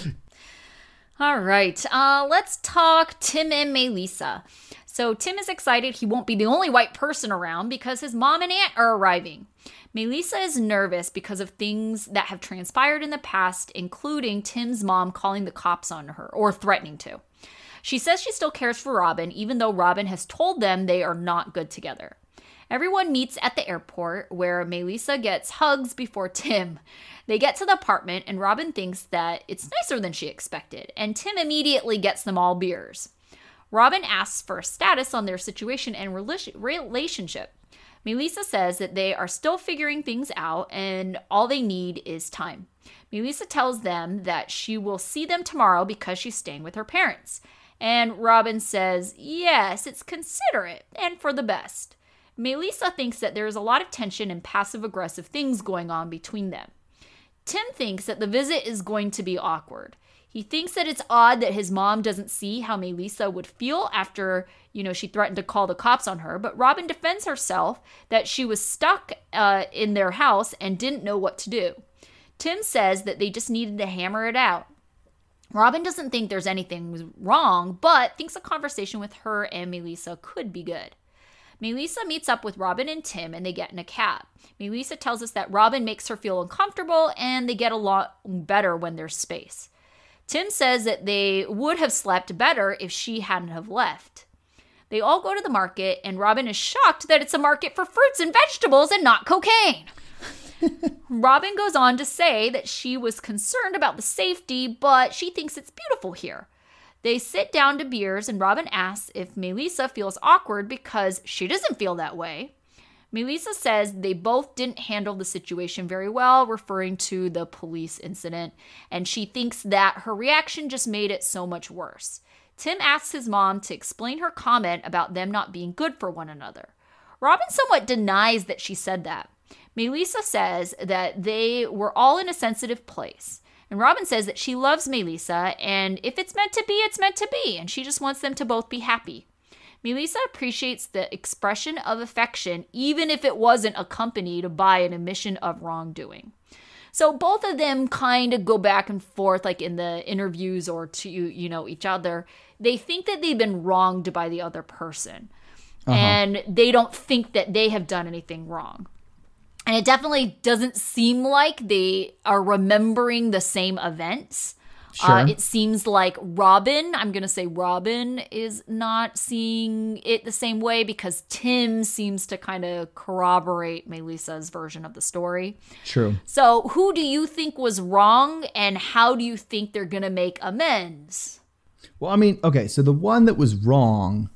All right, let's talk Tim and Melissa. So Tim is excited he won't be the only white person around because his mom and aunt are arriving. Melissa is nervous because of things that have transpired in the past, including Tim's mom calling the cops on her or threatening to. She says she still cares for Robin, even though Robin has told them they are not good together. Everyone meets at the airport where Melissa gets hugs before Tim. They get to the apartment and Robin thinks that it's nicer than she expected, and Tim immediately gets them all beers. Robin asks for a status on their situation and relationship. Melissa says that they are still figuring things out and all they need is time. Melissa tells them that she will see them tomorrow because she's staying with her parents. And Robin says, yes, it's considerate and for the best. Melissa thinks that there is a lot of tension and passive-aggressive things going on between them. Tim thinks that the visit is going to be awkward. He thinks that it's odd that his mom doesn't see how Melissa would feel after, she threatened to call the cops on her, but Robin defends herself that she was stuck in their house and didn't know what to do. Tim says that they just needed to hammer it out. Robin doesn't think there's anything wrong, but thinks a conversation with her and Melissa could be good. Melissa meets up with Robin and Tim and they get in a cab. Melissa tells us that Robin makes her feel uncomfortable and they get a lot better when there's space. Tim says that they would have slept better if she hadn't have left. They all go to the market and Robin is shocked that it's a market for fruits and vegetables and not cocaine. Robin goes on to say that she was concerned about the safety, but she thinks it's beautiful here. They sit down to beers and Robin asks if Melissa feels awkward because she doesn't feel that way. Melissa says they both didn't handle the situation very well, referring to the police incident, and she thinks that her reaction just made it so much worse. Tim asks his mom to explain her comment about them not being good for one another. Robin somewhat denies that she said that. Melissa says that they were all in a sensitive place. And Robin says that she loves Melissa, and if it's meant to be, it's meant to be, and she just wants them to both be happy. Melissa appreciates the expression of affection, even if it wasn't accompanied by an admission of wrongdoing. So both of them kind of go back and forth, like in the interviews or to, each other. They think that they've been wronged by the other person, and they don't think that they have done anything wrong. And it definitely doesn't seem like they are remembering the same events. Sure. It seems like Robin is not seeing it the same way because Tim seems to kind of corroborate Melissa's version of the story. True. So who do you think was wrong and how do you think they're going to make amends? Well, I mean, okay, so the one that was wrong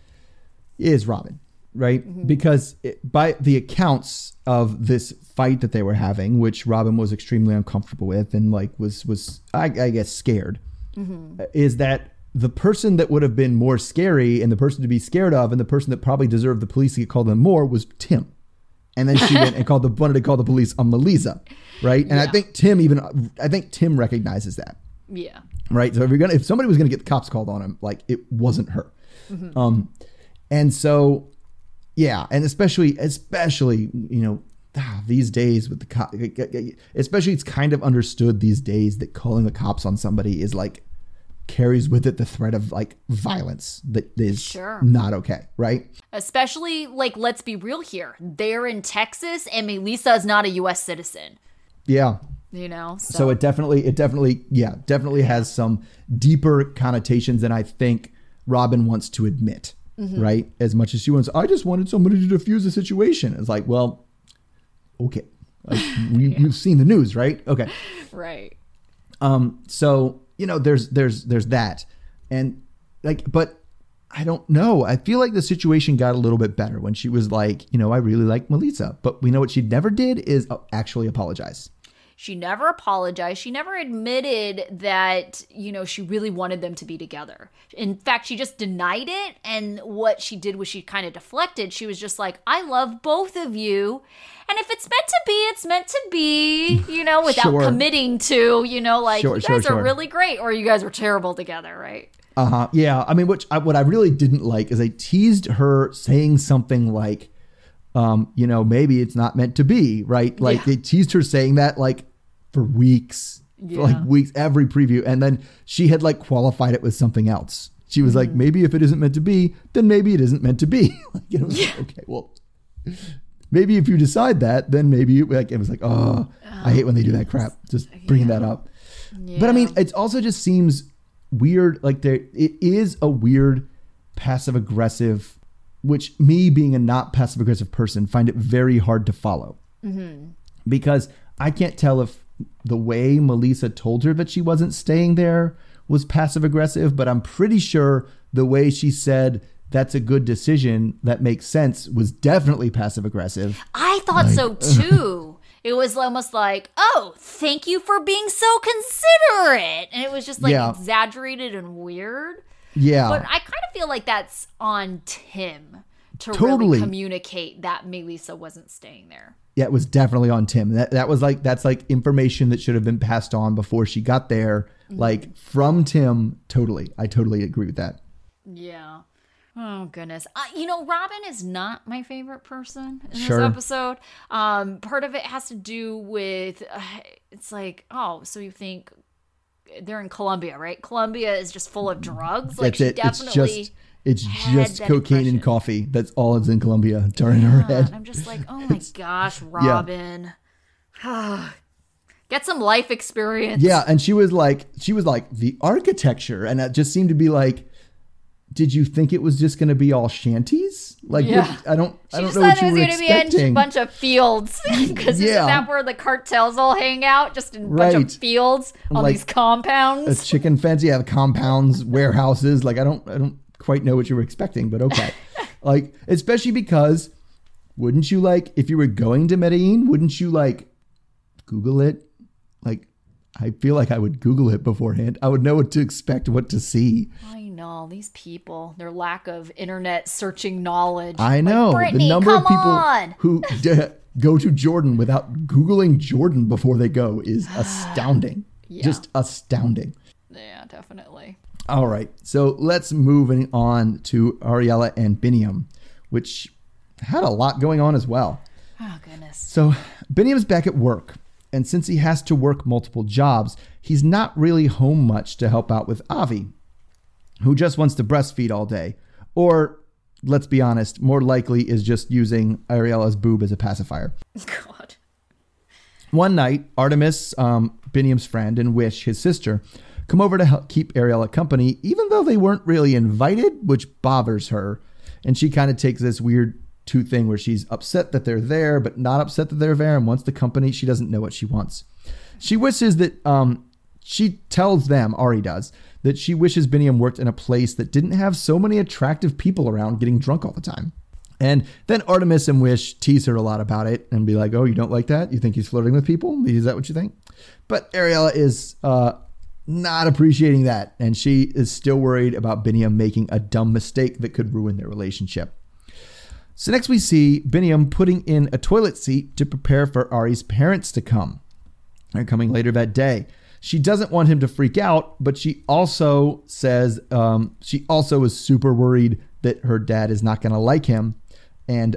is Robin. Right? Mm-hmm. Because by the accounts of this fight that they were having, which Robin was extremely uncomfortable with and was I guess scared, is that the person that would have been more scary and the person to be scared of and the person that probably deserved the police to get called on more was Tim. And then she went and wanted to call the police on Melissa. Right? And yeah. I think Tim recognizes that. Yeah. Right? So if somebody was going to get the cops called on him, it wasn't her. Mm-hmm. And so, yeah, and especially these days with the cops, especially it's kind of understood these days that calling the cops on somebody is carries with it the threat of violence that is not okay, right? Especially let's be real here. They're in Texas and Melissa is not a U.S. citizen. Yeah. So it definitely has some deeper connotations than I think Robin wants to admit. Mm-hmm. Right? As much as she wants, I just wanted somebody to defuse the situation. It's well, okay. We've seen the news, right? Okay. Right. So, there's that. And but I don't know. I feel like the situation got a little bit better when she was I really like Melissa. But we know what she never did is actually apologize. She never apologized. She never admitted that, she really wanted them to be together. In fact, she just denied it. And what she did was she kind of deflected. She was just I love both of you. And if it's meant to be, it's meant to be, without committing to, you guys are really great or you guys were terrible together, right? Uh-huh. Yeah. I mean, what I really didn't like is they teased her saying something maybe it's not meant to be, right? They teased her saying that for weeks, weeks, every preview. And then she had qualified it with something else. She was maybe if it isn't meant to be, then maybe it isn't meant to be. Okay, well, maybe if you decide that, then maybe it was I hate when they do that crap. Just bringing that up. Yeah. But I mean, it also just seems weird. It is a weird passive aggressive, which me being a not passive aggressive person find it very hard to follow because I can't tell if the way Melissa told her that she wasn't staying there was passive aggressive, but I'm pretty sure the way she said that's a good decision. That makes sense. Was definitely passive aggressive. I thought so too. It was almost like, oh, thank you for being so considerate. And it was just like exaggerated and weird. Yeah. But I kind of feel like that's on Tim to really communicate that Melissa wasn't staying there. Yeah, it was definitely on Tim. That's like information that should have been passed on before she got there. Like from Tim. Totally. I totally agree with that. Yeah. Oh, goodness. Robin is not my favorite person in this Sure. episode. Part of it has to do with, it's like, oh, so you think they're in Colombia, right? Colombia is just full of drugs. Like, she definitely It's just cocaine and coffee. That's all that's in Colombia. Turn in her head. I'm just like, oh my gosh, Robin. Get some life experience. Yeah, and she was like the architecture, and it just seemed to be like, did you think it was just going to be all shanties? Like, I don't know what you were expecting. She just thought it was going to be a bunch of fields, because isn't that where the cartels all hang out? Just in a bunch of fields on these compounds. A chicken fence, the compounds, warehouses. Like, I don't quite know what you were expecting, but okay. Like, especially because, wouldn't you if you were going to Medellin, wouldn't you Google it? Like, I feel like I would Google it beforehand. I would know what to expect, what to see. I know these people, their lack of internet searking knowledge. I know Brittany, the number of people who go to Jordan without Googling Jordan before they go is astounding. Just astounding. Yeah, definitely. All right, so let's move on to Ariella and Biniam, which had a lot going on as well. Oh, goodness. So Biniam's back at work, and since he has to work multiple jobs, he's not really home much to help out with Avi, who just wants to breastfeed all day. Or, let's be honest, more likely is just using Ariella's boob as a pacifier. God. One night, Artemis, Biniam's friend, and Wish, his sister, come over to help keep Ariella company, even though they weren't really invited, which bothers her. And she kind of takes this weird thing where she's upset that they're there, but not upset that they're there and wants the company. She doesn't know what she wants. She wishes that, she tells them, Ari does, that she wishes Biniam worked in a place that didn't have so many attractive people around getting drunk all the time. And then Artemis and Wish tease her a lot about it and be like, oh, you don't like that? You think he's flirting with people? Is that what you think? But Ariella is not appreciating that. And she is still worried about Biniam making a dumb mistake that could ruin their relationship. So next we see Biniam putting in a toilet seat to prepare for Ari's parents to come. They're coming later that day. She doesn't want him to freak out, but she also says she also is super worried that her dad is not going to like him. And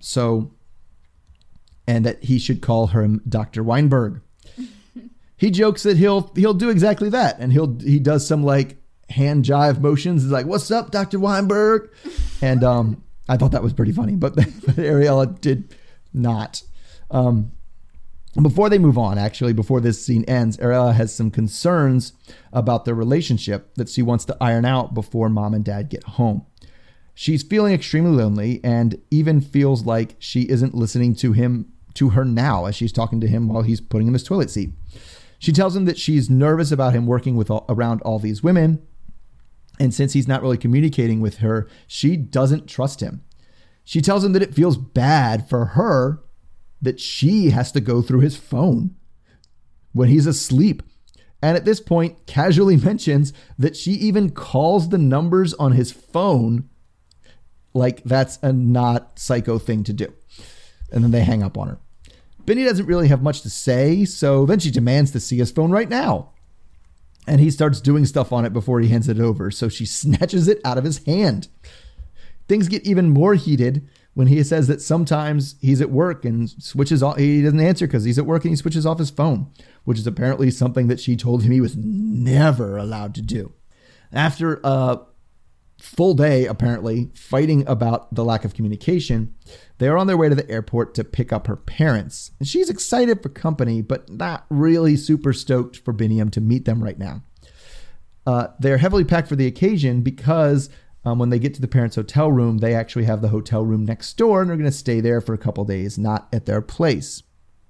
and that he should call her Dr. Weinberg. He jokes that he'll do exactly that. And he does some hand jive motions. He's like, what's up, Dr. Weinberg? And I thought that was pretty funny, but Ariella did not. Before they move on, actually, before this scene ends, Ariella has some concerns about their relationship that she wants to iron out before mom and dad get home. She's feeling extremely lonely and even feels like she isn't listening to her now as she's talking to him while he's putting in his toilet seat. She tells him that she's nervous about him working around all these women. And since he's not really communicating with her, she doesn't trust him. She tells him that it feels bad for her that she has to go through his phone when he's asleep. And at this point, casually mentions that she even calls the numbers on his phone like that's a not psycho thing to do. And then they hang up on her. Benny doesn't really have much to say, so then she demands to see his phone right now. And he starts doing stuff on it before he hands it over, so she snatches it out of his hand. Things get even more heated when he says that sometimes he's at work and switches off. He doesn't answer because he's at work and he switches off his phone, which is apparently something that she told him he was never allowed to do. After a full day, apparently, fighting about the lack of communication, they are on their way to the airport to pick up her parents. And she's excited for company, but not really super stoked for Biniam to meet them right now. They're heavily packed for the occasion because when they get to the parents' hotel room, they actually have the hotel room next door and they're going to stay there for a couple days, not at their place.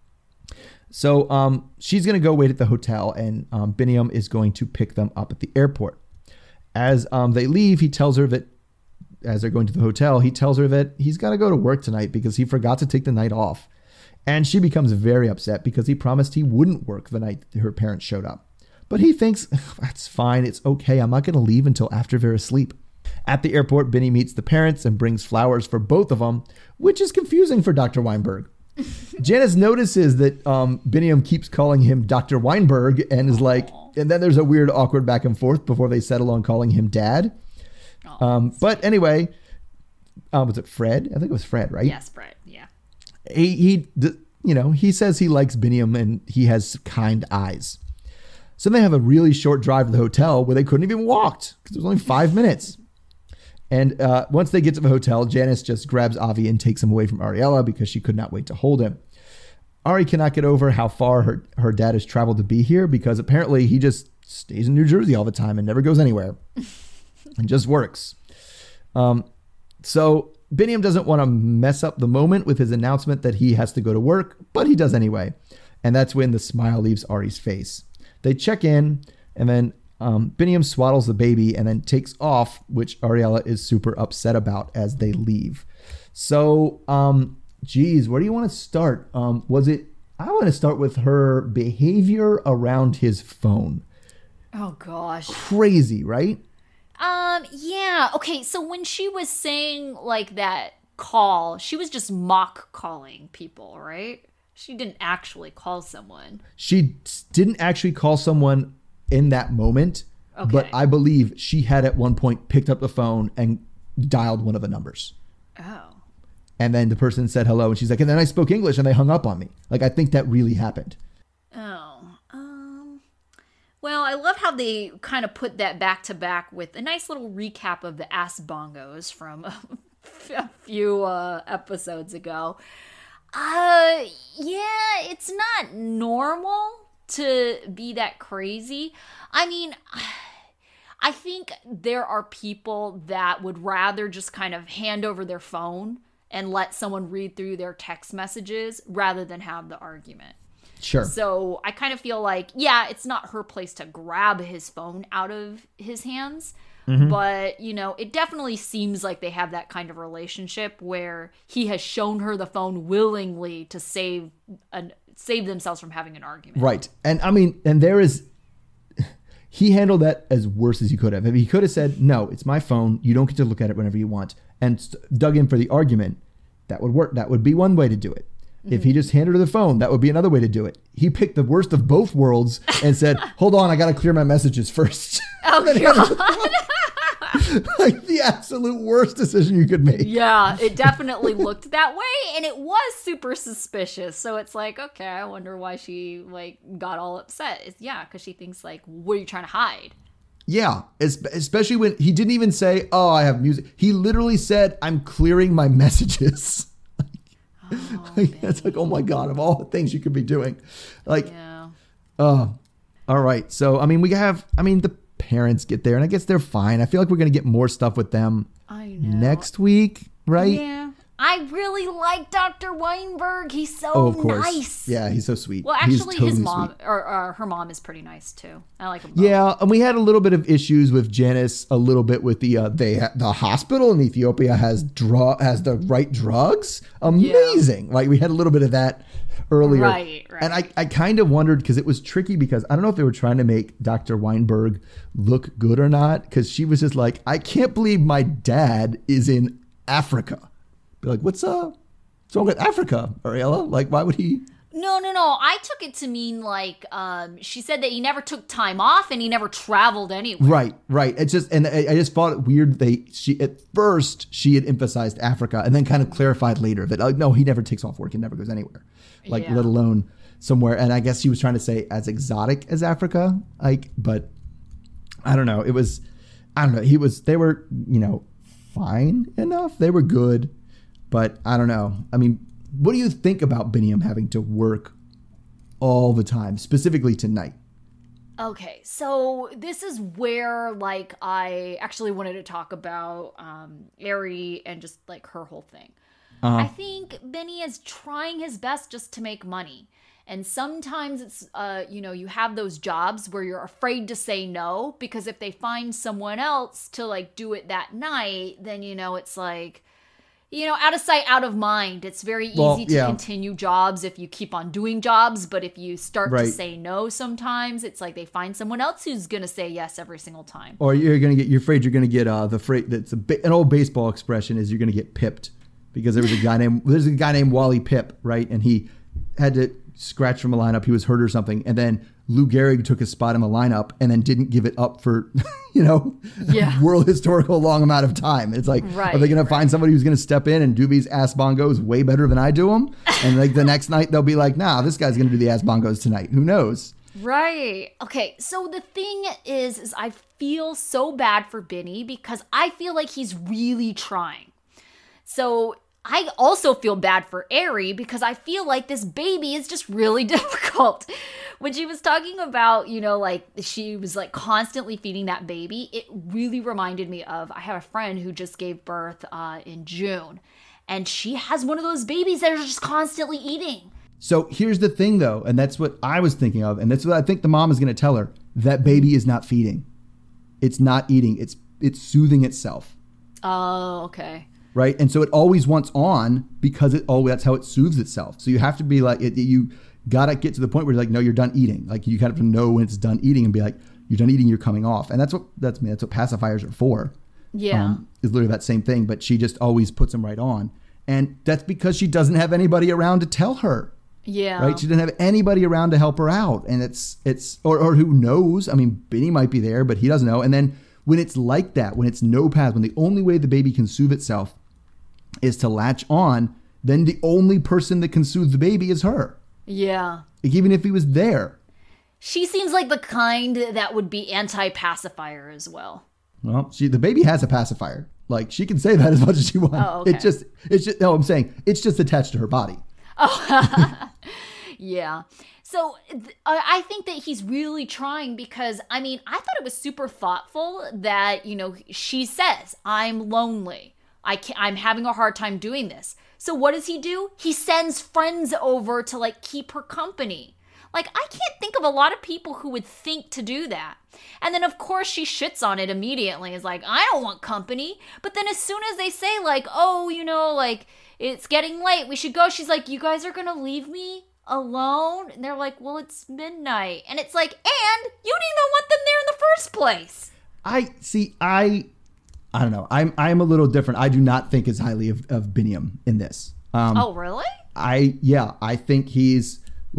So she's going to go wait at the hotel and Biniam is going to pick them up at the airport. As they leave, he tells her that as they're going to the hotel, he tells her that he's got to go to work tonight because he forgot to take the night off. And she becomes very upset because he promised he wouldn't work the night her parents showed up. But he thinks, that's fine, it's okay, I'm not going to leave until after they're asleep. At the airport, Benny meets the parents and brings flowers for both of them, which is confusing for Dr. Weinberg. Janice notices that Biniam keeps calling him Dr. Weinberg and is like, and then there's a weird awkward back and forth before they settle on calling him Dad. But anyway, was it Fred? I think it was Fred, right? Yes, Fred. Yeah. He says he likes Biniam and he has kind eyes. So they have a really short drive to the hotel where they couldn't even walk because it was only 5 minutes. And once they get to the hotel, Janice just grabs Avi and takes him away from Ariella because she could not wait to hold him. Ari cannot get over how far her dad has traveled to be here because apparently he just stays in New Jersey all the time and never goes anywhere and just works. So Biniam doesn't want to mess up the moment with his announcement that he has to go to work, but he does anyway. And that's when the smile leaves Ari's face. They check in and then Biniam swaddles the baby and then takes off, which Ariella is super upset about as they leave. So, where do you want to start? I want to start with her behavior around his phone. Oh, gosh. Crazy, right? Yeah. Okay, so when she was saying, like, that call, she was just mock calling people, right? She didn't actually call someone. She didn't actually call someone in that moment, okay. But I believe she had at one point picked up the phone and dialed one of the numbers. Oh. And then the person said hello, and she's like, and then I spoke English, and they hung up on me. Like, I think that really happened. Oh. Well, I love how they kind of put that back to back with a nice little recap of the ass bongos from a few episodes ago. Yeah, it's not normal to be that crazy. I mean, I think there are people that would rather just kind of hand over their phone and let someone read through their text messages rather than have the argument. Sure. So I kind of feel like, yeah, it's not her place to grab his phone out of his hands. Mm-hmm. But, it definitely seems like they have that kind of relationship where he has shown her the phone willingly to save themselves from having an argument. Right. And I mean, he handled that as worse as he could have. If he could have said, no, it's my phone. You don't get to look at it whenever you want. And dug in for the argument. That would work. That would be one way to do it. Mm-hmm. If he just handed her the phone, that would be another way to do it. He picked the worst of both worlds and said, hold on, I got to clear my messages first. Oh, God. Like the absolute worst decision you could make. Yeah, it definitely looked that way, and it was super suspicious. So it's like, okay, I wonder why she got all upset. Because she thinks what are you trying to hide? Yeah, especially when he didn't even say, "Oh, I have music." He literally said, "I'm clearing my messages." That's like, oh my God, of all the things you could be doing, yeah. All right. So the parents get there and I guess they're fine. I feel like we're going to get more stuff with them next week, right? Yeah. I really like Dr. Weinberg. He's so nice. Yeah, he's so sweet. Well, actually, his mom or her mom is pretty nice too. I like him. Yeah, and we had a little bit of issues with Janice, a little bit with the hospital in Ethiopia has the right drugs. Amazing. Yeah. We had a little bit of that earlier. Right. And I kind of wondered because it was tricky because I don't know if they were trying to make Dr. Weinberg look good or not because she was just like, I can't believe my dad is in Africa. Be like, what's wrong with Africa, Ariella? Why would he? No. I took it to mean she said that he never took time off and he never traveled anywhere. Right. It's just, and I just thought it weird. At first she had emphasized Africa and then kind of clarified later that no, he never takes off work and never goes anywhere, let alone somewhere. And I guess she was trying to say as exotic as Africa, but I don't know. They were, fine enough. They were good. But I don't know. I mean, what do you think about Biniam having to work all the time, specifically tonight? Okay, so this is where I actually wanted to talk about Ari and just her whole thing. I think Benny is trying his best just to make money. And sometimes it's, you have those jobs where you're afraid to say no, because if they find someone else to like do it that night, then, it's like, out of sight, out of mind. It's very easy to continue jobs if you keep on doing jobs. But if you start to say no sometimes, it's like they find someone else who's going to say yes every single time. Or you're afraid you're going to get an old baseball expression is you're going to get pipped, because there's a guy named Wally Pipp, right? And he had to scratch from a lineup. He was hurt or something. And then Lou Gehrig took his spot in the lineup and then didn't give it up for, world historical long amount of time. It's like, are they going to find somebody who's going to step in and do these ass bongos way better than I do them? And like the next night they'll be like, nah, this guy's going to do the ass bongos tonight. Who knows? Right. Okay. So the thing is I feel so bad for Benny because I feel like he's really trying. So I also feel bad for Ari because I feel like this baby is just really difficult. When she was talking about, she was like constantly feeding that baby, it really reminded me of, I have a friend who just gave birth in June, and she has one of those babies that are just constantly eating. So here's the thing though, and that's what I was thinking of, and that's what I think the mom is going to tell her. That baby is not feeding. It's not eating. It's soothing itself. Oh, okay. Right. And so it always wants on because that's how it soothes itself. So you have to be like, you got to get to the point where you're like, no, you're done eating. Like you kind of know when it's done eating and be like, you're done eating, you're coming off. And that's what pacifiers are for. Yeah. Is literally that same thing. But she just always puts them right on. And that's because she doesn't have anybody around to tell her. Yeah. Right. She doesn't have anybody around to help her out. And or who knows? I mean, Benny might be there, but he doesn't know. And then when it's like that, when it's no path, when the only way the baby can soothe itself is to latch on, then the only person that can soothe the baby is her. Yeah. Like, even if he was there. She seems like the kind that would be anti-pacifier as well. Well, the baby has a pacifier. Like, she can say that as much as she wants. Oh, okay. I'm saying it's just attached to her body. Oh, yeah. So I think that he's really trying because, I thought it was super thoughtful that, she says, I'm lonely. I'm having a hard time doing this. So what does he do? He sends friends over to like keep her company. Like, I can't think of a lot of people who would think to do that. And then of course she shits on it immediately. Is like, I don't want company. But then as soon as they say like, oh, like it's getting late, we should go. She's like, you guys are going to leave me alone? And they're like, well, it's midnight. And it's like, and you didn't even want them there in the first place. I don't know. I'm a little different. I do not think as highly of Biniam in this. Oh, really? I think he's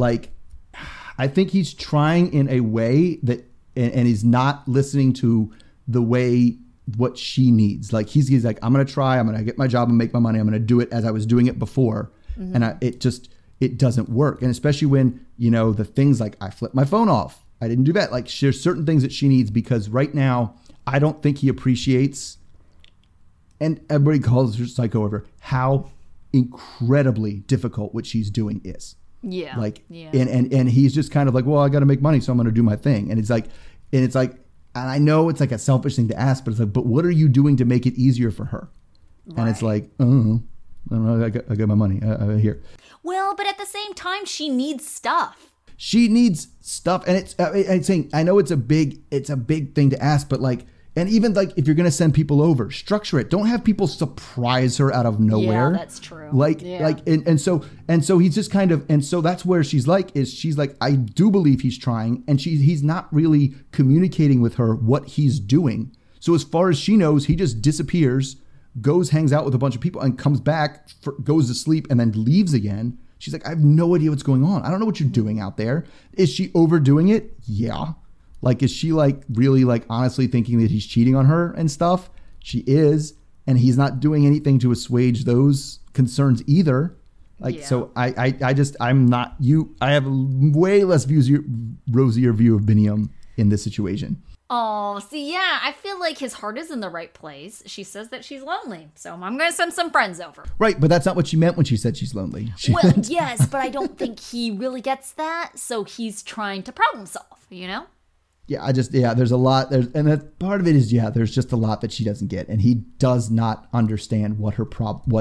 trying in a way that, and he's not listening to the way what she needs. Like he's like, I'm going to try, I'm going to get my job and make my money. I'm going to do it as I was doing it before. Mm-hmm. And it doesn't work. And especially when, the things like I flipped my phone off. I didn't do that. Like there's certain things that she needs because right now I don't think he appreciates, and everybody calls her psycho over, how incredibly difficult what she's doing is. Yeah. And he's just kind of like, well, I got to make money, so I'm going to do my thing. And it's like, and I know it's like a selfish thing to ask, but it's like, but what are you doing to make it easier for her? Right. And it's like, I don't know, I got my money here. Well, but at the same time, she needs stuff. She needs stuff, and it's saying, I know it's a big thing to ask, but like, and even like if you're gonna send people over, structure it. Don't have people surprise her out of nowhere. Yeah, that's true. And so he's just kind of, and so that's where she's like, I do believe he's trying, and he's not really communicating with her what he's doing. So as far as she knows, he just disappears, goes, hangs out with a bunch of people, and comes back, goes to sleep, and then leaves again. She's like, I have no idea what's going on. I don't know what you're doing out there. Is she overdoing it? Yeah. Like, is she like really like honestly thinking that he's cheating on her and stuff? She is. And he's not doing anything to assuage those concerns either. Like, yeah. So I'm not you. I have a way less rosier view of Biniam in this situation. Oh, see, yeah, I feel like his heart is in the right place. She says that she's lonely, so I'm going to send some friends over. Right, but that's not what she meant when she said she's lonely. Well, yes, but I don't think he really gets that, so he's trying to problem solve, Yeah, there's a lot, and that part of it is, there's just a lot that she doesn't get, and he does not understand what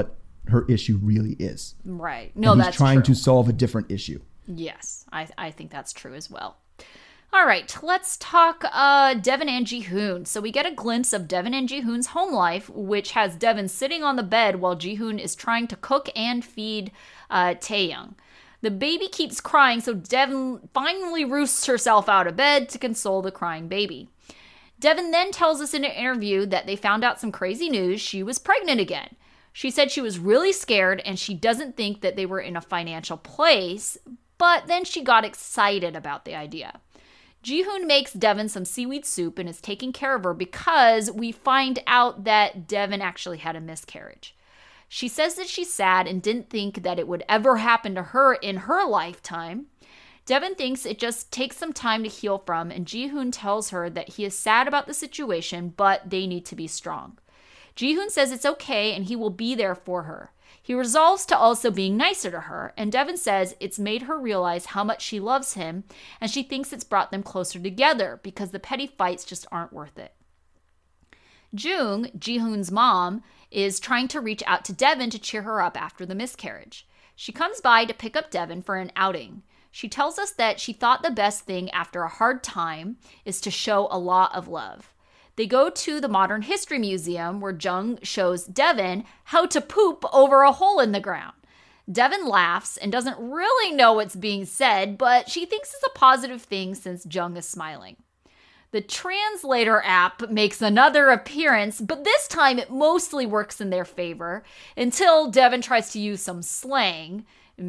her issue really is. Right. No, and that's he's trying true. to solve a different issue. Yes, I think that's true as well. All right, let's talk Devin and Ji-hoon. So we get a glimpse of Devin and Ji-hoon's home life, which has Devin sitting on the bed while Ji-hoon is trying to cook and feed Taeyoung. The baby keeps crying, so Devin finally roosts herself out of bed to console the crying baby. Devin then tells us in an interview that they found out some crazy news. She was pregnant again. She said she was really scared and she doesn't think that they were in a financial place, but then she got excited about the idea. Ji-hoon makes Devin some seaweed soup and is taking care of her because we find out that Devin actually had a miscarriage. She says that she's sad and didn't think that it would ever happen to her in her lifetime. Devin thinks it just takes some time to heal from, and Ji-hoon tells her that he is sad about the situation, but they need to be strong. Ji-hoon says it's okay and he will be there for her. He resolves to also being nicer to her, and Devin says it's made her realize how much she loves him, and she thinks it's brought them closer together because the petty fights just aren't worth it. Jung, Ji-hoon's mom, is trying to reach out to Devin to cheer her up after the miscarriage. She comes by to pick up Devin for an outing. She tells us that she thought the best thing after a hard time is to show a lot of love. They go to the Modern History Museum where Jung shows Devin how to poop over a hole in the ground. Devin laughs and doesn't really know what's being said, but she thinks it's a positive thing since Jung is smiling. The translator app makes another appearance, but this time it mostly works in their favor until Devin tries to use some slang,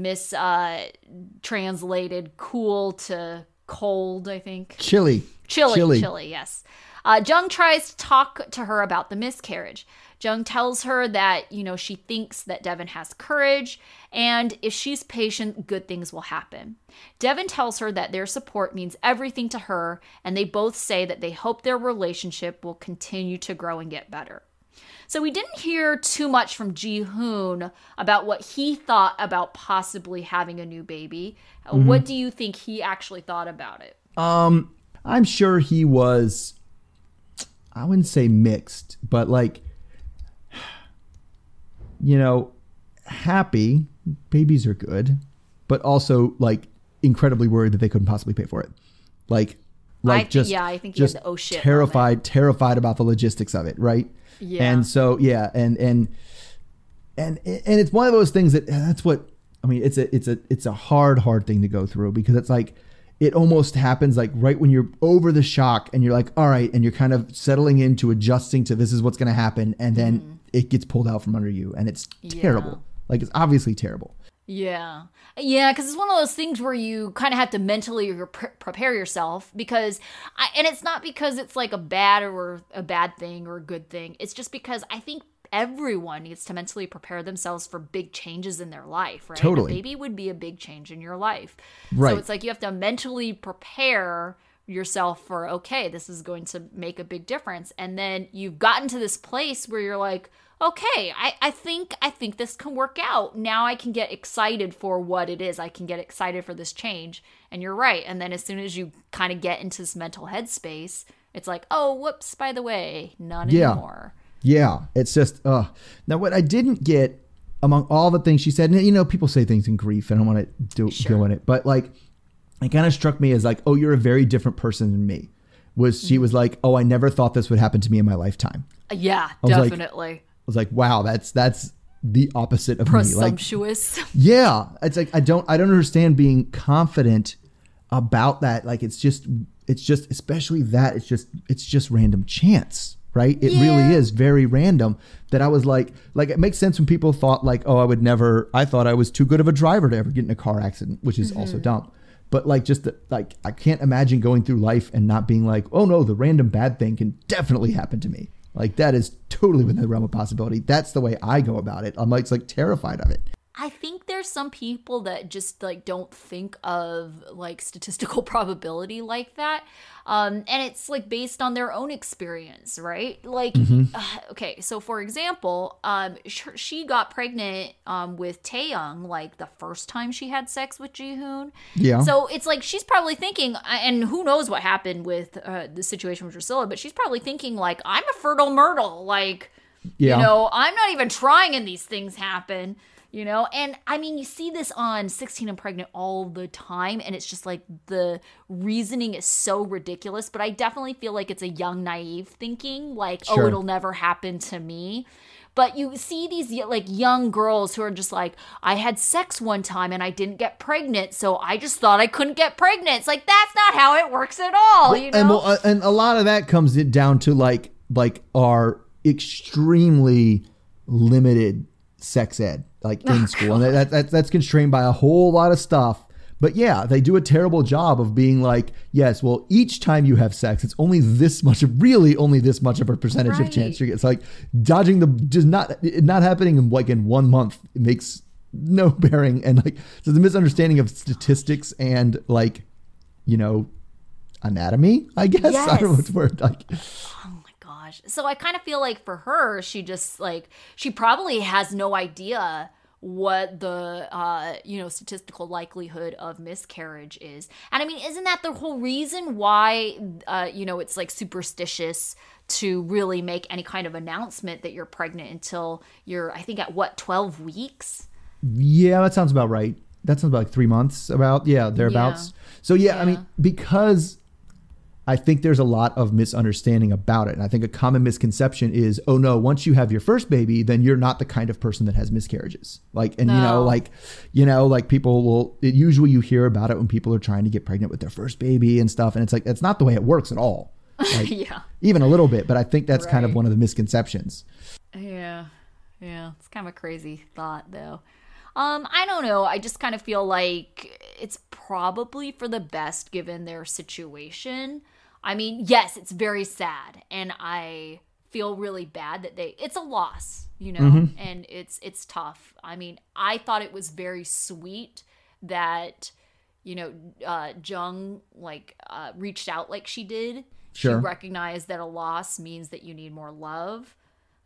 translated cool to cold, I think. Chilly, yes. Jung tries to talk to her about the miscarriage. Jung tells her that, she thinks that Devin has courage, and if she's patient, good things will happen. Devin tells her that their support means everything to her, and they both say that they hope their relationship will continue to grow and get better. So we didn't hear too much from Ji-hoon about what he thought about possibly having a new baby. Mm-hmm. What do you think he actually thought about it? I'm sure he was, I wouldn't say mixed, but happy. Babies are good, but also incredibly worried that they couldn't possibly pay for it. I think he had the oh shit terrified about the logistics of it, right? Yeah. And so and it's one of those things that's what I mean. It's a hard thing to go through because it's it almost happens right when you're over the shock and you're all right, and you're kind of settling into adjusting to this is what's going to happen, and then it gets pulled out from under you, and it's terrible. It's obviously terrible. Yeah, because it's one of those things where you kind of have to mentally prepare yourself and it's not because it's a bad thing or a good thing. It's just because I think everyone needs to mentally prepare themselves for big changes in their life, right? Totally. A baby would be a big change in your life. Right. So it's you have to mentally prepare yourself for, okay, this is going to make a big difference. And then you've gotten to this place where you're okay, I think this can work out. Now I can get excited for what it is. I can get excited for this change. And you're right. And then as soon as you kind of get into this mental headspace, it's oh, whoops, by the way, none anymore. Yeah, it's just, now what I didn't get among all the things she said, and people say things in grief, and I don't want to go in it, but it kind of struck me as oh, you're a very different person than me. She was oh, I never thought this would happen to me in my lifetime. Yeah, definitely. I was wow, that's the opposite of presumptuous. Me. Yeah, it's I don't understand being confident about that. It's just especially that it's just random chance. Right? It really is very random that I was it makes sense when people thought oh, I thought I was too good of a driver to ever get in a car accident, which is also dumb. But I can't imagine going through life and not being oh no, the random bad thing can definitely happen to me. That is totally within the realm of possibility. That's the way I go about it. I'm terrified of it. I think there's some people that just don't think of statistical probability like that. And it's based on their own experience, right? Okay, so for example, she got pregnant with Taeyoung the first time she had sex with Ji-hoon. Yeah. So it's she's probably thinking, and who knows what happened with the situation with Drusilla, but she's probably thinking I'm a fertile myrtle, Yeah. You know, I'm not even trying and these things happen, you know? And I mean, you see this on 16 and Pregnant all the time, and it's just like the reasoning is so ridiculous, but I definitely feel like it's a young, naive thinking, like, Sure. oh, it'll never happen to me. But you see these like young girls who are just like, I had sex one time and I didn't get pregnant, so I just thought I couldn't get pregnant. It's like, that's not how it works at all, you know? And a lot of that comes down to like our extremely limited sex ed, like in school, and that's constrained by a whole lot of stuff. But yeah, they do a terrible job of being like, yes, well, each time you have sex, it's only this much of a percentage of chance you get. It's like dodging just not happening in like in 1 month. It makes no bearing. And like, so the misunderstanding of statistics and like, you know, anatomy, I guess. Yes. I don't know what's the word. Like, oh my gosh. So I kind of feel like for her, she just like, she probably has no idea what the statistical likelihood of miscarriage is. And I mean, isn't that the whole reason why it's like superstitious to really make any kind of announcement that you're pregnant until you're, I think, at what, 12 weeks? Yeah, that sounds about right. That sounds about like 3 months, thereabouts. Yeah. So yeah, I mean, because I think there's a lot of misunderstanding about it. And I think a common misconception is, oh no, once you have your first baby, then you're not the kind of person that has miscarriages. Like, and like people will, usually you hear about it when people are trying to get pregnant with their first baby and stuff. And it's like, that's not the way it works at all. Like, Yeah. Even a little bit, but I think that's kind of Right. one of the misconceptions. Yeah. It's kind of a crazy thought, though. I don't know. I just kind of feel like it's probably for the best given their situation. I mean, yes, it's very sad, and I feel really bad that it's a loss, you know, and it's tough. I mean, I thought it was very sweet that, you know, Jung reached out like she did. Sure. She recognized that a loss means that you need more love.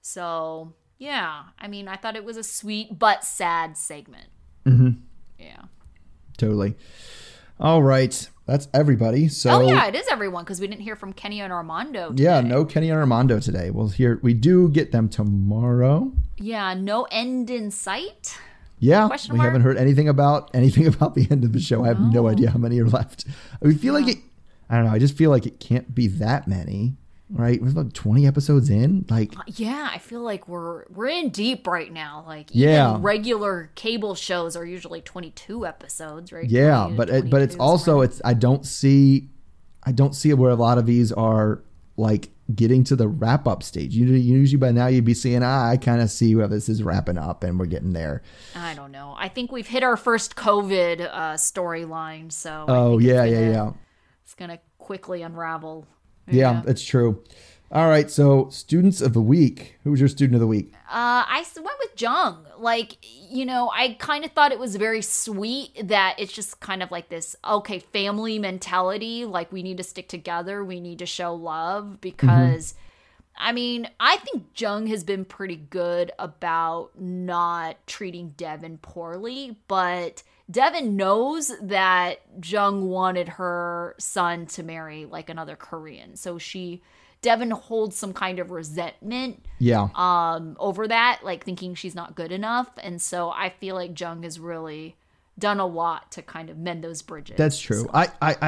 So yeah, I mean, I thought it was a sweet but sad segment. Yeah. Totally. All right. That's everybody. So Oh yeah, it is everyone because we didn't hear from Kenny and Armando today. yeah, no Kenny and Armando today. We do get them tomorrow. Yeah, no end in sight. Yeah, Question we mark? haven't heard anything about the end of the show. I have no idea how many are left. I feel like it. I don't know. I just feel like it can't be that many, right? We're about 20 episodes in. Like, Yeah, I feel like we're in deep right now. Like Yeah. even regular cable shows are usually 22 episodes, right? yeah, 20 to but it's 22 also somewhere. I don't see where a lot of these are like getting to the wrap up stage. Usually by now you'd be seeing, I kind of see where this is wrapping up and we're getting there. I don't know. I think we've hit our first COVID storyline, so I Oh think yeah. it's gonna quickly unravel. Yeah, that's true. All right, so students of the week. Who was your student of the week? I went with Jung. Like, you know, I kind of thought it was very sweet that it's just kind of like this, okay, family mentality. Like, we need to stick together. We need to show love because, I mean, I think Jung has been pretty good about not treating Devin poorly, but Devin knows that Jung wanted her son to marry like another Korean. So Devin holds some kind of resentment Yeah. over that, like thinking she's not good enough. And so I feel like Jung has really done a lot to kind of mend those bridges. That's true. So-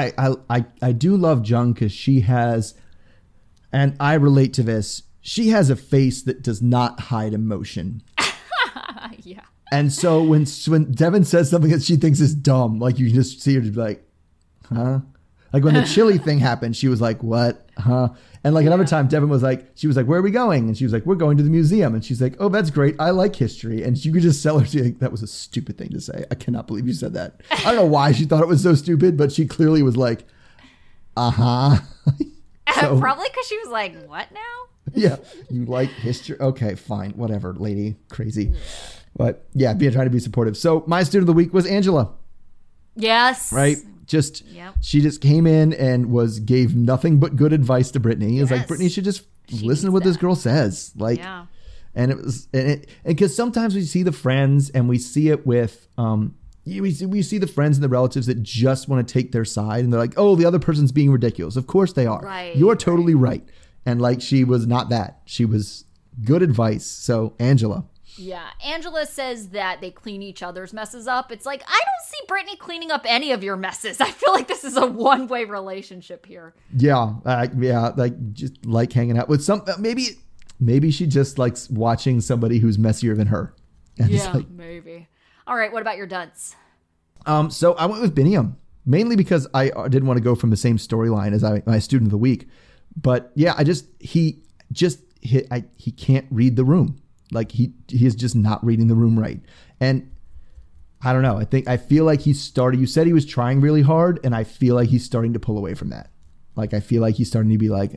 I do love Jung because she has, and I relate to this, she has a face that does not hide emotion. yeah. And so when Devin says something that she thinks is dumb, like you just see her just be like, huh? Like when the chili thing happened, she was like, what? Huh? And like another time, Devin was like, where are we going? And she was like, we're going to the museum. And she's like, oh, that's great. I like history. And you could just sell her to like, that was a stupid thing to say. I cannot believe you said that. I don't know why she thought it was so stupid, but she clearly was like, uh-huh. So- Probably because she was like, what now? Yeah. You like history? Okay, fine. Whatever, lady. Crazy. But yeah, trying to be supportive. So my student of the week was Angela, Yes. right? Just, Yep. she just came in and gave nothing but good advice to Brittany. It was like, Yes. Brittany should just listen needs to what this that. girl says. Like, Yeah. and it was, and because sometimes we see the friends and we see it with, we see the friends and the relatives that just want to take their side and they're like, oh, the other person's being ridiculous. Of course they are. Right, You're totally right. And like, she was not that. She was good advice. So, Angela. Yeah, Angela says that they clean each other's messes up. It's like, I don't see Brittany cleaning up any of your messes. I feel like this is a one-way relationship here. Yeah, like just like hanging out with some. Maybe she just likes watching somebody who's messier than her. And it's Yeah, like, maybe. All right, what about your dunce? so I went with Biniam, mainly because I didn't want to go from the same storyline as my student of the week. But yeah, he can't read the room. Like he is just not reading the room right. And I don't know. I feel like he started, you said he was trying really hard, and I feel like he's starting to pull away from that. Like I feel like he's starting to be like,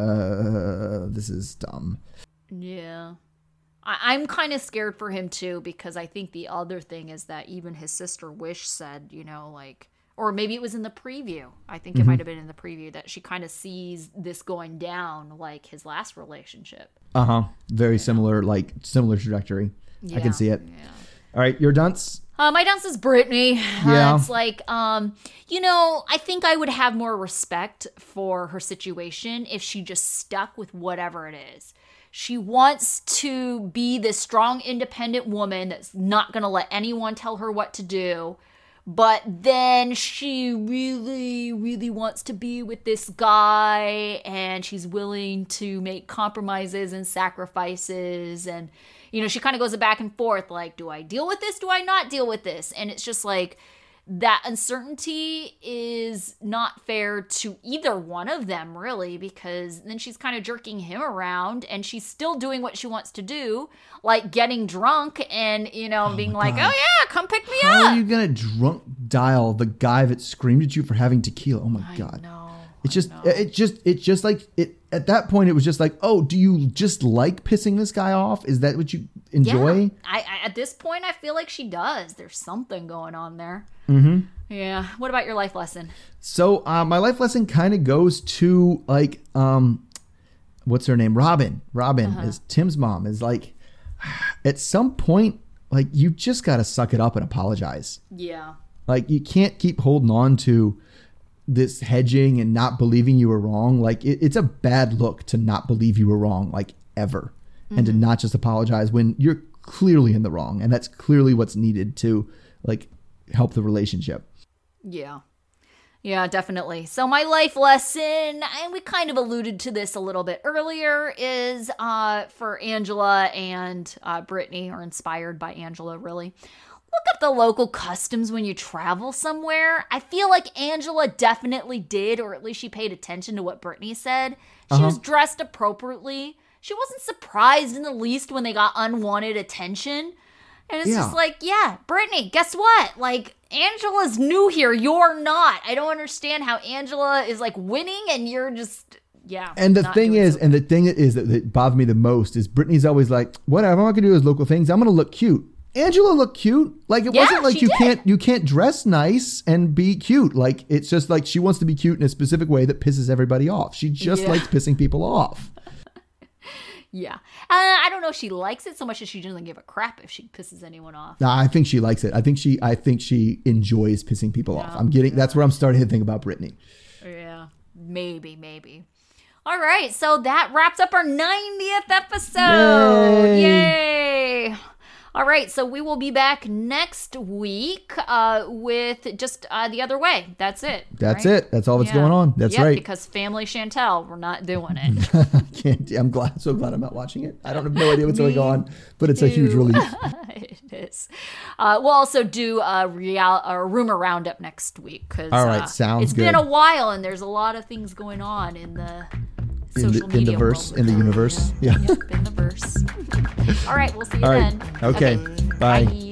this is dumb. Yeah. I'm kind of scared for him too, because I think the other thing is that even his sister Wish said, like, or maybe it was in the preview. I think it might have been in the preview that she kind of sees this going down like his last relationship. Very similar trajectory. Yeah, I can see it. Yeah. All right, your dunce? My dunce is Brittany. Yeah. It's like, I think I would have more respect for her situation if she just stuck with whatever it is. She wants to be this strong, independent woman that's not going to let anyone tell her what to do. But then she really, really wants to be with this guy, and she's willing to make compromises and sacrifices. And, she kind of goes back and forth, like, do I deal with this? Do I not deal with this? And it's just like, that uncertainty is not fair to either one of them, really, because then she's kind of jerking him around, and she's still doing what she wants to do, like getting drunk and, being like, God. oh yeah, come pick me How up. are you going to drunk dial the guy that screamed at you for having tequila? Oh my God. It's just like it at that point, it was just like, oh, do you just like pissing this guy off? Is that what you enjoy? Yeah, I at this point, I feel like she does. There's something going on there. Mm-hmm. Yeah. What about your life lesson? So my life lesson kind of goes to like, what's her name? Robin is Tim's mom, is like, at some point, like, you just got to suck it up and apologize. Yeah. Like, you can't keep holding on to this hedging and not believing you were wrong. Like, it's a bad look to not believe you were wrong, like, ever. And to not just apologize when you're clearly in the wrong. And that's clearly what's needed to, like, help the relationship. Yeah. Yeah, definitely. So my life lesson, and we kind of alluded to this a little bit earlier, is for Angela and Brittany, or inspired by Angela, really. Look up the local customs when you travel somewhere. I feel like Angela definitely did, or at least she paid attention to what Brittany said. She was dressed appropriately. She wasn't surprised in the least when they got unwanted attention. And it's just like, yeah, Brittany, guess what? Like, Angela's new here. You're not. I don't understand how Angela is, like, winning and you're just, yeah. And the thing is, that bothered me the most is Brittany's always like, whatever, all I can do is local things. I'm going to look cute. Angela looked cute. Like, it wasn't like you can't dress nice and be cute. Like, it's just like she wants to be cute in a specific way that pisses everybody off. She just likes pissing people off. Yeah. I don't know if she likes it so much as she doesn't give a crap if she pisses anyone off. Nah, I think she likes it. I think she enjoys pissing people off. That's where I'm starting to think about Brittany. Yeah. Maybe. All right. So that wraps up our 90th episode. Yay. All right, so we will be back next week with just the other way. That's it. That's it. That's all that's going on. That's right. Because Family Chantel, we're not doing it. I'm so glad I'm not watching it. I don't have no idea what's going on, but it's a huge relief. It is. We'll also do a rumor roundup next week because sounds good. It's been a while and there's a lot of things going on in the social media in the verse, in the universe. Yeah. Yep, in the verse. All right, we'll see you then. Okay. Bye.